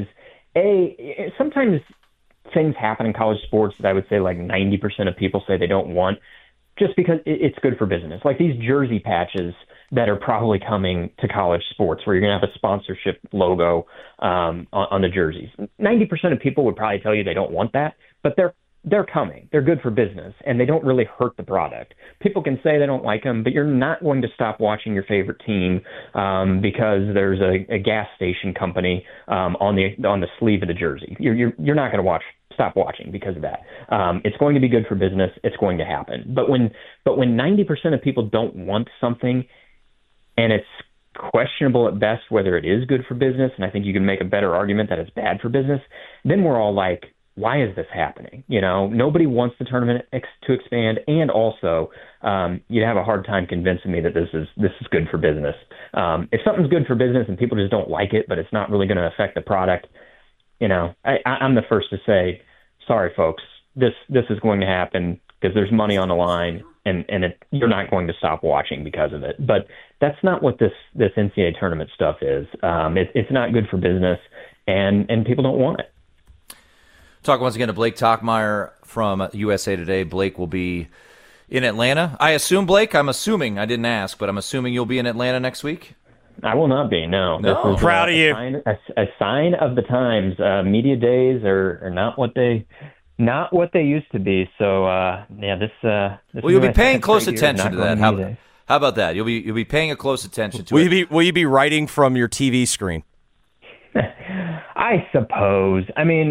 A, sometimes things happen in college sports that I would say like ninety percent of people say they don't want just because it's good for business. Like these jersey patches that are probably coming to college sports where you're going to have a sponsorship logo um, on, on the jerseys. ninety percent of people would probably tell you they don't want that, but they're they're coming. They're good for business, and they don't really hurt the product. People can say they don't like them, but you're not going to stop watching your favorite team um, because there's a, a gas station company um, on the on the sleeve of the jersey. You're you're, you're not going to watch stop watching because of that. Um, it's going to be good for business. It's going to happen. But when but when ninety percent of people don't want something, and it's questionable at best whether it is good for business, and I think you can make a better argument that it's bad for business, then we're all like, why is this happening? You know, nobody wants the tournament ex- to expand, and also um, you'd have a hard time convincing me that this is this is good for business. Um, if something's good for business and people just don't like it, but it's not really going to affect the product, you know, I, I, I'm the first to say, sorry, folks, this this is going to happen because there's money on the line, and and it, you're not going to stop watching because of it. But that's not what this this N C double A tournament stuff is. Um, it, it's not good for business, and and people don't want it. Talk once again to Blake Tockmeyer from U S A Today. Blake will be in Atlanta. I assume, Blake, I'm assuming, I didn't ask, but I'm assuming you'll be in Atlanta next week? I will not be, no. No. This is, Proud uh, of you. A sign, a, a sign of the times. Uh, media days are, are not what they not what they used to be. So, uh, yeah, this... Uh, this well, you'll be my paying second close straight year of attention not to that. going to How, media days. how about that? You'll be you'll be paying a close attention to will it. You be, will you be writing from your T V screen? I suppose. I mean,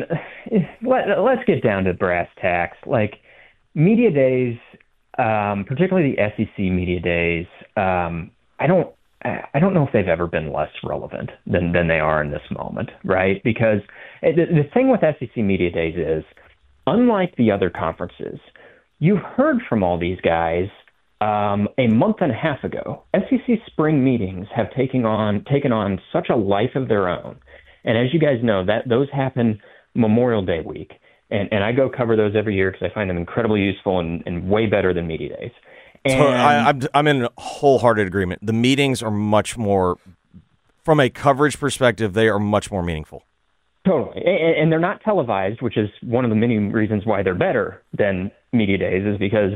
let, let's get down to brass tacks. Like, media days, um, particularly the S E C media days, um, I don't I don't know if they've ever been less relevant than, than they are in this moment, right? Because the, the thing with S E C media days is, unlike the other conferences, you heard from all these guys um, a month and a half ago. S E C spring meetings have taken on taken on such a life of their own. And as you guys know, that those happen Memorial Day week. And, and I go cover those every year because I find them incredibly useful and, and way better than media days. And so I, I'm, I'm in wholehearted agreement. The meetings are much more, from a coverage perspective, they are much more meaningful. Totally. And, and they're not televised, which is one of the many reasons why they're better than media days, is because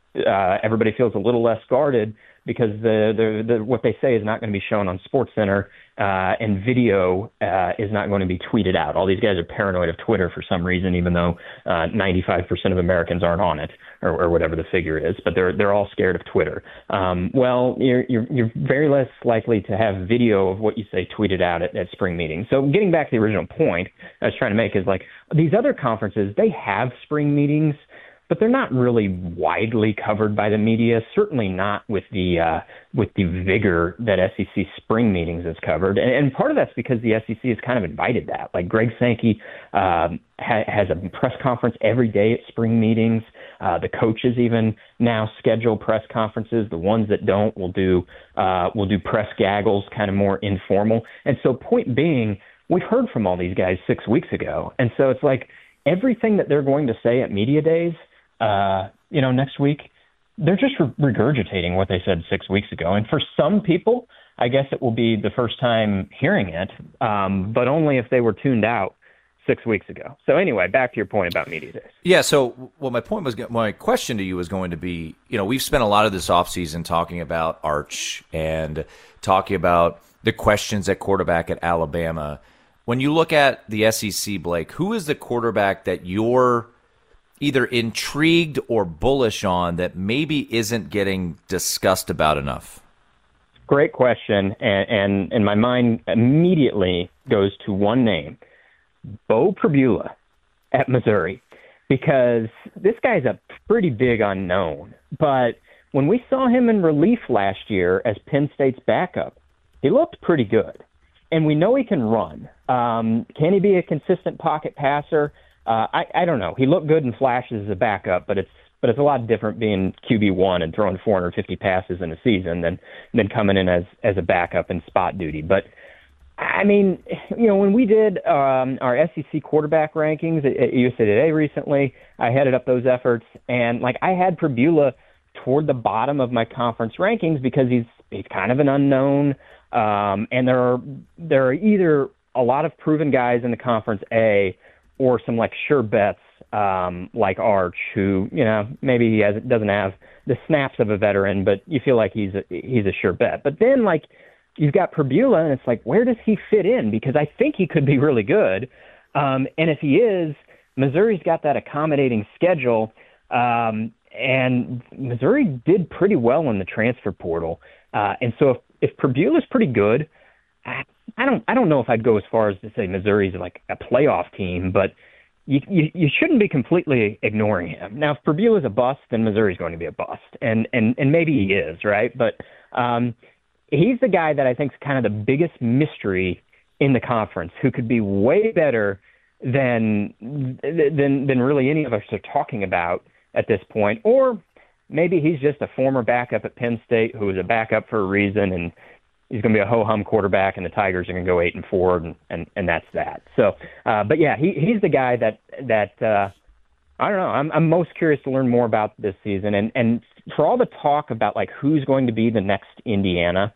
uh, everybody feels a little less guarded because the, the, the what they say is not going to be shown on SportsCenter, uh, and video uh, is not going to be tweeted out. All these guys are paranoid of Twitter for some reason, even though uh, ninety-five percent of Americans aren't on it, or, or whatever the figure is. But they're they're all scared of Twitter. Um, well, you're, you're you're very less likely to have video of what you say tweeted out at, at spring meetings. So getting back to the original point I was trying to make is, like, these other conferences, they have spring meetings, but they're not really widely covered by the media, certainly not with the uh, with the vigor that S E C spring meetings is covered. And, and part of that's because the S E C has kind of invited that. Like, Greg Sankey um, ha- has a press conference every day at spring meetings. Uh, the coaches even now schedule press conferences. The ones that don't will do uh, will do press gaggles, kind of more informal. And so, point being, we've heard from all these guys six weeks ago. And so it's like everything that they're going to say at media days, Uh, you know, next week, they're just re- regurgitating what they said six weeks ago. And for some people, I guess it will be the first time hearing it, um, but only if they were tuned out six weeks ago. So anyway, back to your point about media days. Yeah, so well, my point was, my question to you was going to be, you know, we've spent a lot of this offseason talking about Arch and talking about the questions at quarterback at Alabama. When you look at the S E C, Blake, who is the quarterback that you're either intrigued or bullish on that maybe isn't getting discussed about enough? Great question, and, and, and my mind immediately goes to one name, Beau Pribula at Missouri, because this guy's a pretty big unknown. But when we saw him in relief last year as Penn State's backup, he looked pretty good. And we know he can run. Um, can he be a consistent pocket passer? Uh, I, I don't know. He looked good in flashes as a backup, but it's but it's a lot different being Q B one and throwing four hundred fifty passes in a season than than coming in as as a backup in spot duty. But I mean, you know, when we did um, our S E C quarterback rankings at, at U S A Today recently, I headed up those efforts, and like I had Pribula toward the bottom of my conference rankings because he's he's kind of an unknown, um, and there are there are either a lot of proven guys in the Conference A, or some like sure bets um, like Arch, who you know maybe he has, doesn't have the snaps of a veteran, but you feel like he's a, he's a sure bet. But then like you've got Perbula, and it's like, where does he fit in? Because I think he could be really good, um, and if he is, Missouri's got that accommodating schedule, um, and Missouri did pretty well in the transfer portal, uh, and so if, if Perbula's pretty good, I, I don't I don't know if I'd go as far as to say Missouri's like a playoff team, but you you, you shouldn't be completely ignoring him. Now, if Perbula's a bust, then Missouri's going to be a bust, and and and maybe he is, right? But um, he's the guy that I think is kind of the biggest mystery in the conference, who could be way better than than than really any of us are talking about at this point. Or maybe he's just a former backup at Penn State who was a backup for a reason, and he's going to be a ho-hum quarterback, and the Tigers are going to go eight and four, and, and, and that's that. So, uh, but yeah, he he's the guy that that uh, I don't know. I'm I'm most curious to learn more about this season, and and for all the talk about like who's going to be the next Indiana,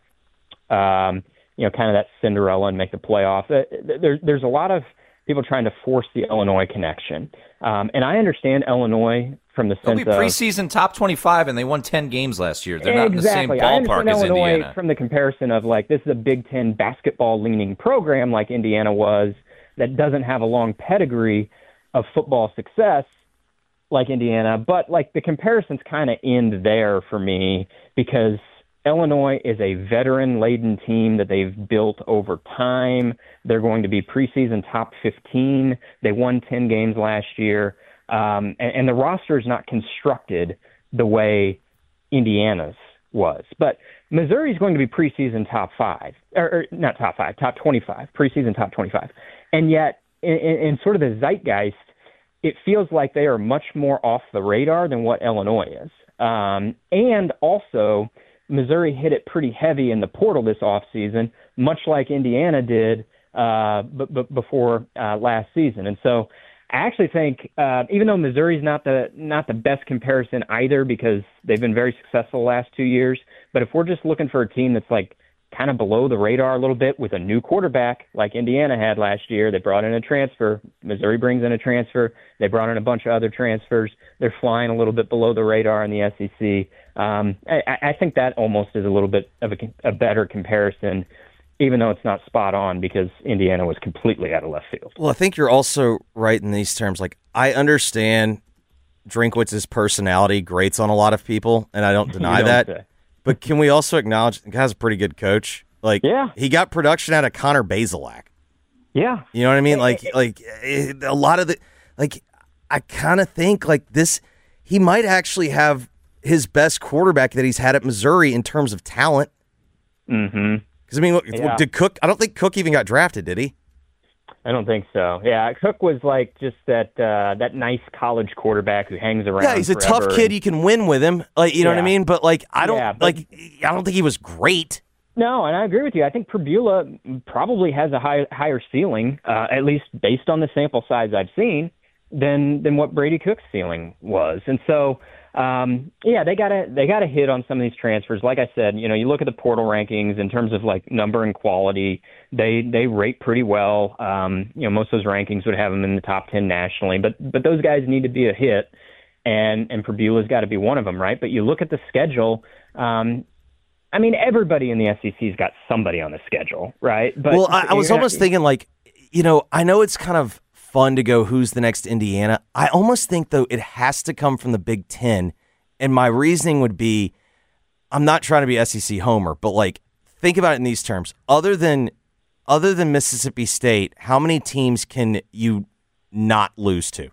um, you know, kind of that Cinderella and make the playoff. There, there's a lot of people trying to force the Illinois connection, um, and I understand Illinois from the sense They'll be of preseason top twenty-five, and they won ten games last year. They're not exactly. in the same ballpark I as Illinois Indiana. From the comparison of like this is a Big Ten basketball-leaning program like Indiana was, that doesn't have a long pedigree of football success like Indiana, but like the comparisons kind of end there for me, because Illinois is a veteran-laden team that they've built over time. They're going to be preseason top fifteen. They won ten games last year. Um, and, and the roster is not constructed the way Indiana's was. But Missouri is going to be preseason top five, or, or not top five, top twenty-five, preseason top twenty-five. And yet, in, in sort of the zeitgeist, it feels like they are much more off the radar than what Illinois is. Um, and also, Missouri hit it pretty heavy in the portal this offseason, much like Indiana did uh, b- b- before uh, last season. And so I actually think, uh, even though Missouri's not the not the best comparison either, because they've been very successful the last two years, but if we're just looking for a team that's like kind of below the radar a little bit with a new quarterback like Indiana had last year, they brought in a transfer. Missouri brings in a transfer. They brought in a bunch of other transfers. They're flying a little bit below the radar in the S E C. Um, I, I think that almost is a little bit of a, a better comparison, even though it's not spot on, because Indiana was completely out of left field. Well, I think you're also right in these terms. Like, I understand Drinkwitz's personality grates on a lot of people, and I don't deny don't that. say. But can we also acknowledge the guy's a pretty good coach? Like, yeah. he got production out of Connor Bazelak. Yeah. You know what I mean? Like, like it, a lot of the, like, I kind of think like this, he might actually have his best quarterback that he's had at Missouri in terms of talent. Mm-hmm. Because, I mean, look, Yeah. did Cook, I don't think Cook even got drafted, did he? I don't think so. Yeah, Cook was like just that uh, that nice college quarterback who hangs around. Yeah, he's a forever. tough kid. You can win with him. Like, you know Yeah. what I mean? But, like, I don't, Yeah, but- like, I don't think he was great. No, and I agree with you. I think Perbula probably has a high, higher ceiling, uh, at least based on the sample size I've seen, than than what Brady Cook's ceiling was. And so, um, yeah, they got to they got to hit on some of these transfers. Like I said, you know, you look at the portal rankings in terms of like number and quality. They they rate pretty well. Um, you know, most of those rankings would have them in the top ten nationally. But but those guys need to be a hit, and and Perbula's got to be one of them, right? But you look at the schedule. Um, I mean, everybody in the S E C's got somebody on the schedule, right? But well, I, I was almost thinking, like, you know, I know it's kind of fun to go, who's the next Indiana? I almost think, though, it has to come from the Big Ten. And my reasoning would be, I'm not trying to be S E C homer, but, like, think about it in these terms. Other than other than Mississippi State, how many teams can you not lose to?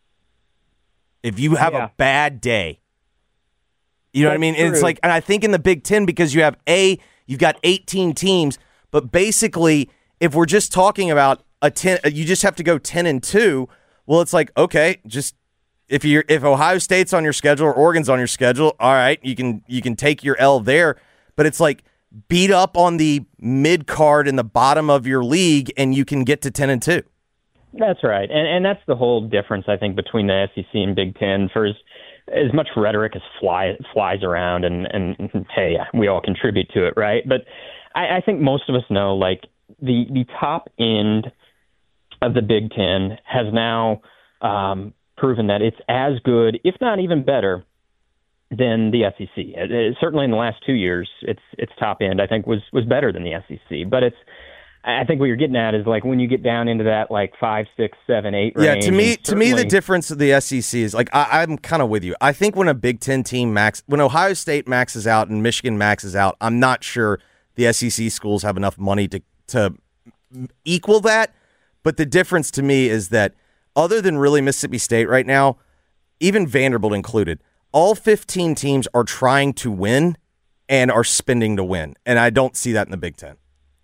If you have Yeah. a bad day. You know what I That's mean? And it's true. like, and I think in the Big Ten, because you have A, you've got eighteen teams, but basically, if we're just talking about a ten, you just have to go ten and two. Well, it's like, okay, just if you're if Ohio State's on your schedule or Oregon's on your schedule, all right, you can you can take your L there. But it's like beat up on the mid card in the bottom of your league, and you can get to ten and two. That's right, and and that's the whole difference, I think, between the S E C and Big Ten. For as, as much rhetoric as fly, flies around, and, and hey, we all contribute to it, right? But I, I think most of us know, like, the the top end of the Big Ten has now um, proven that it's as good, if not even better, than the S E C. It, it, certainly in the last two years, its its top end, I think, was was better than the S E C. But it's, I think what you're getting at is like when you get down into that like five, six, seven, eight range. Yeah, to me, to me, the difference of the S E C is like I, I'm kind of with you. I think when a Big Ten team max, when Ohio State maxes out and Michigan maxes out, I'm not sure the S E C schools have enough money to to equal that. But the difference to me is that other than really Mississippi State right now, even Vanderbilt included, all fifteen teams are trying to win and are spending to win, and I don't see that in the Big Ten.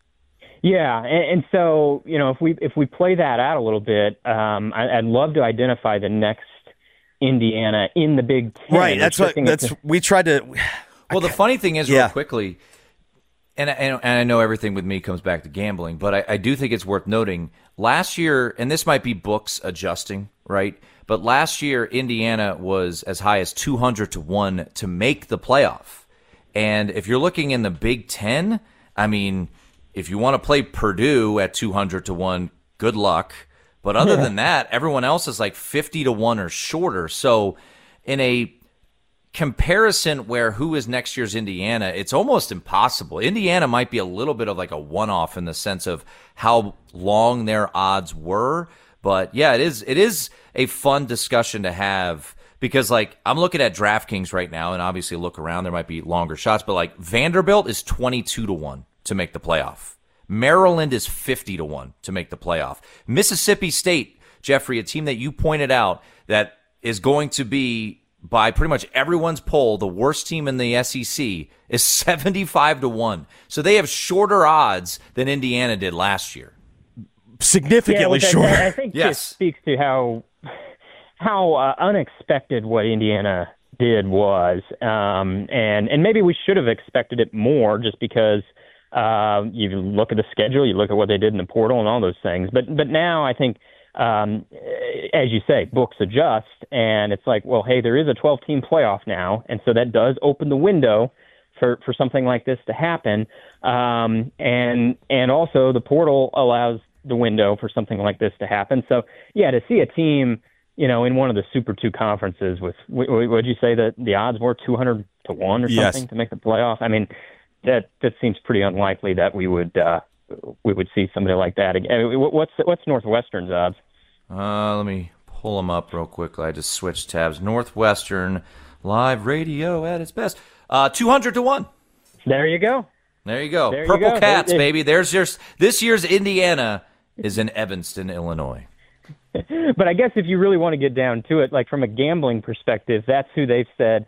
Yeah, and, and so you know, if we if we play that out a little bit, um, I, I'd love to identify the next Indiana in the Big Ten. Right, that's what that's to, we tried to. Well, the funny thing is, yeah. real quickly, and, and and I know everything with me comes back to gambling, but I, I do think it's worth noting. Last year, and this might be books adjusting, right? But last year, Indiana was as high as two hundred to one to make the playoff. And if you're looking in the Big Ten, I mean, if you want to play Purdue at two hundred to one, good luck. But other yeah. than that, everyone else is like fifty to one or shorter. So in a comparison where who is next year's Indiana, it's almost impossible. Indiana might be a little bit of like a one-off in the sense of how long their odds were. But yeah, it is it is a fun discussion to have because like I'm looking at DraftKings right now and obviously look around, there might be longer shots, but like Vanderbilt is twenty-two to one to make the playoff. Maryland is fifty to one to make the playoff. Mississippi State, Jeffrey, a team that you pointed out that is going to be by pretty much everyone's poll, the worst team in the S E C, is seventy-five to one. So they have shorter odds than Indiana did last year. Significantly yeah, shorter. I, I think yes. this speaks to how how uh, unexpected what Indiana did was, um, and and maybe we should have expected it more, just because uh, you look at the schedule, you look at what they did in the portal, and all those things. But but now I think, um, as you say, books adjust, and it's like, well, hey, there is a twelve-team playoff now, and so that does open the window for for something like this to happen, um, and and also the portal allows the window for something like this to happen. So yeah, to see a team, you know, in one of the Super Two conferences with, what would you say that the odds were two hundred to one or something yes. to make the playoff? I mean, that that seems pretty unlikely that we would uh, we would see somebody like that again. What's what's Northwestern's odds? Uh, let me pull them up real quickly. I just switched tabs. Northwestern live radio at its best. Uh, two hundred to one. There you go. There you go. There Purple you go. Cats, it, it, baby. There's your this year's Indiana is in Evanston, Illinois. But I guess if you really want to get down to it, like from a gambling perspective, that's who they've said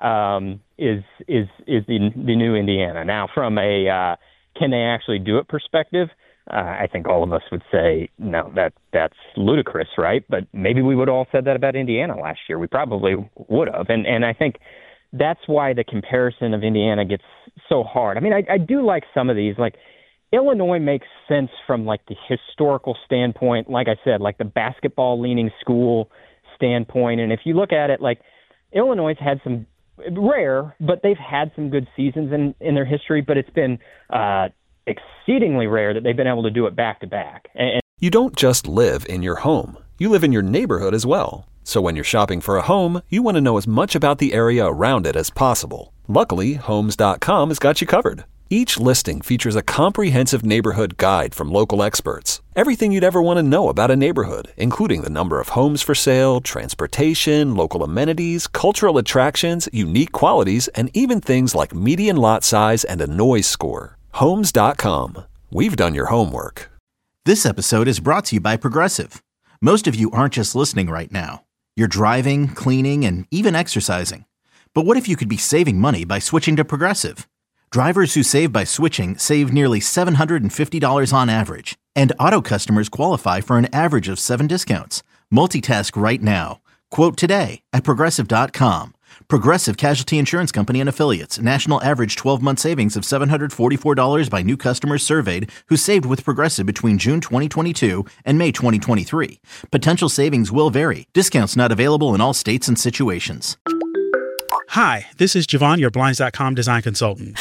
um, is is is the the new Indiana. Now, from a uh, can they actually do it perspective, uh, I think all of us would say no. That that's ludicrous, right? But maybe we would have all said that about Indiana last year. We probably would have, and and I think that's why the comparison of Indiana gets so hard. I mean, I, I do like some of these, like. Illinois makes sense from like the historical standpoint, like I said, like the basketball leaning school standpoint. And if you look at it, like Illinois has had some rare, but they've had some good seasons in, in their history, but it's been uh, exceedingly rare that they've been able to do it back to back. And you don't just live in your home. You live in your neighborhood as well. So when you're shopping for a home, you want to know as much about the area around it as possible. Luckily, Homes dot com has got you covered. Each listing features a comprehensive neighborhood guide from local experts. Everything you'd ever want to know about a neighborhood, including the number of homes for sale, transportation, local amenities, cultural attractions, unique qualities, and even things like median lot size and a noise score. Homes dot com. We've done your homework. This episode is brought to you by Progressive. Most of you aren't just listening right now. You're driving, cleaning, and even exercising. But what if you could be saving money by switching to Progressive? Drivers who save by switching save nearly seven hundred fifty dollars on average, and auto customers qualify for an average of seven discounts. Multitask right now. Quote today at Progressive dot com. Progressive Casualty Insurance Company and Affiliates. National average twelve-month savings of seven hundred forty-four dollars by new customers surveyed who saved with Progressive between June twenty twenty-two and May twenty twenty-three. Potential savings will vary. Discounts not available in all states and situations. Hi, this is Javon, your Blinds dot com design consultant. Oh,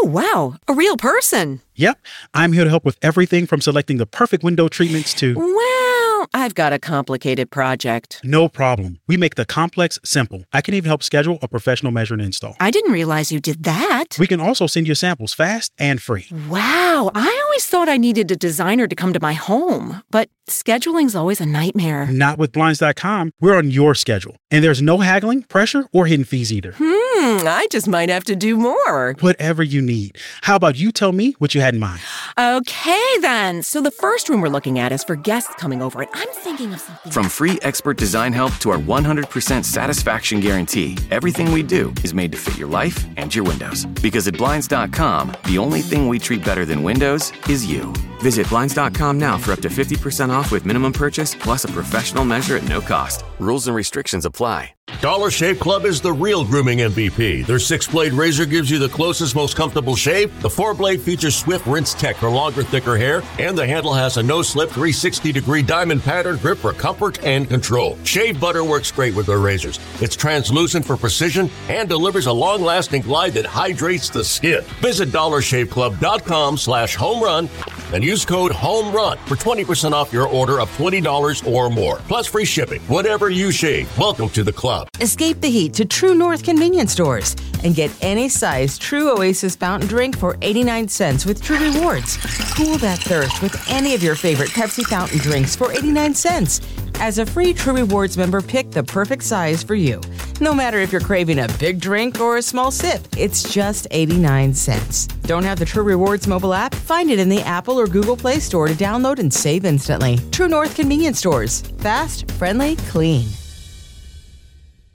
Oh, wow. A real person. Yep. I'm here to help with everything from selecting the perfect window treatments to... Well, I've got a complicated project. No problem. We make the complex simple. I can even help schedule a professional measure and install. I didn't realize you did that. We can also send you samples fast and free. Wow. I always thought I needed a designer to come to my home, but scheduling's always a nightmare. Not with Blinds dot com. We're on your schedule. And there's no haggling, pressure, or hidden fees either. Hmm, I just might have to do more. Whatever you need. How about you tell me what you had in mind? Okay, then. So the first room we're looking at is for guests coming over, and I'm thinking of something. From free expert design help to our one hundred percent satisfaction guarantee, everything we do is made to fit your life and your windows. Because at Blinds dot com, the only thing we treat better than windows is you. Visit Blinds dot com now for up to fifty percent off with minimum purchase plus a professional measure at no cost. Rules and restrictions apply. Dollar Shave Club is the real grooming M V P. Their six-blade razor gives you the closest, most comfortable shave. The four-blade features swift rinse tech for longer, thicker hair, and the handle has a no-slip three sixty degree diamond pattern grip for comfort and control. Shave butter works great with their razors. It's translucent for precision and delivers a long-lasting glide that hydrates the skin. Visit dollar shave club dot com slash home run and use code HOMERUN for twenty percent off your order of twenty dollars or more, plus free shipping. Whatever you shave, welcome to the club. Escape the heat to True North convenience stores and get any size True Oasis fountain drink for eighty-nine cents with True Rewards. Cool that thirst with any of your favorite Pepsi fountain drinks for eighty-nine cents. As a free True Rewards member, pick the perfect size for you. No matter if you're craving a big drink or a small sip, it's just eighty-nine cents. Don't have the True Rewards mobile app? Find it in the Apple or Google Play Store to download and save instantly. True North convenience stores. Fast, friendly, clean.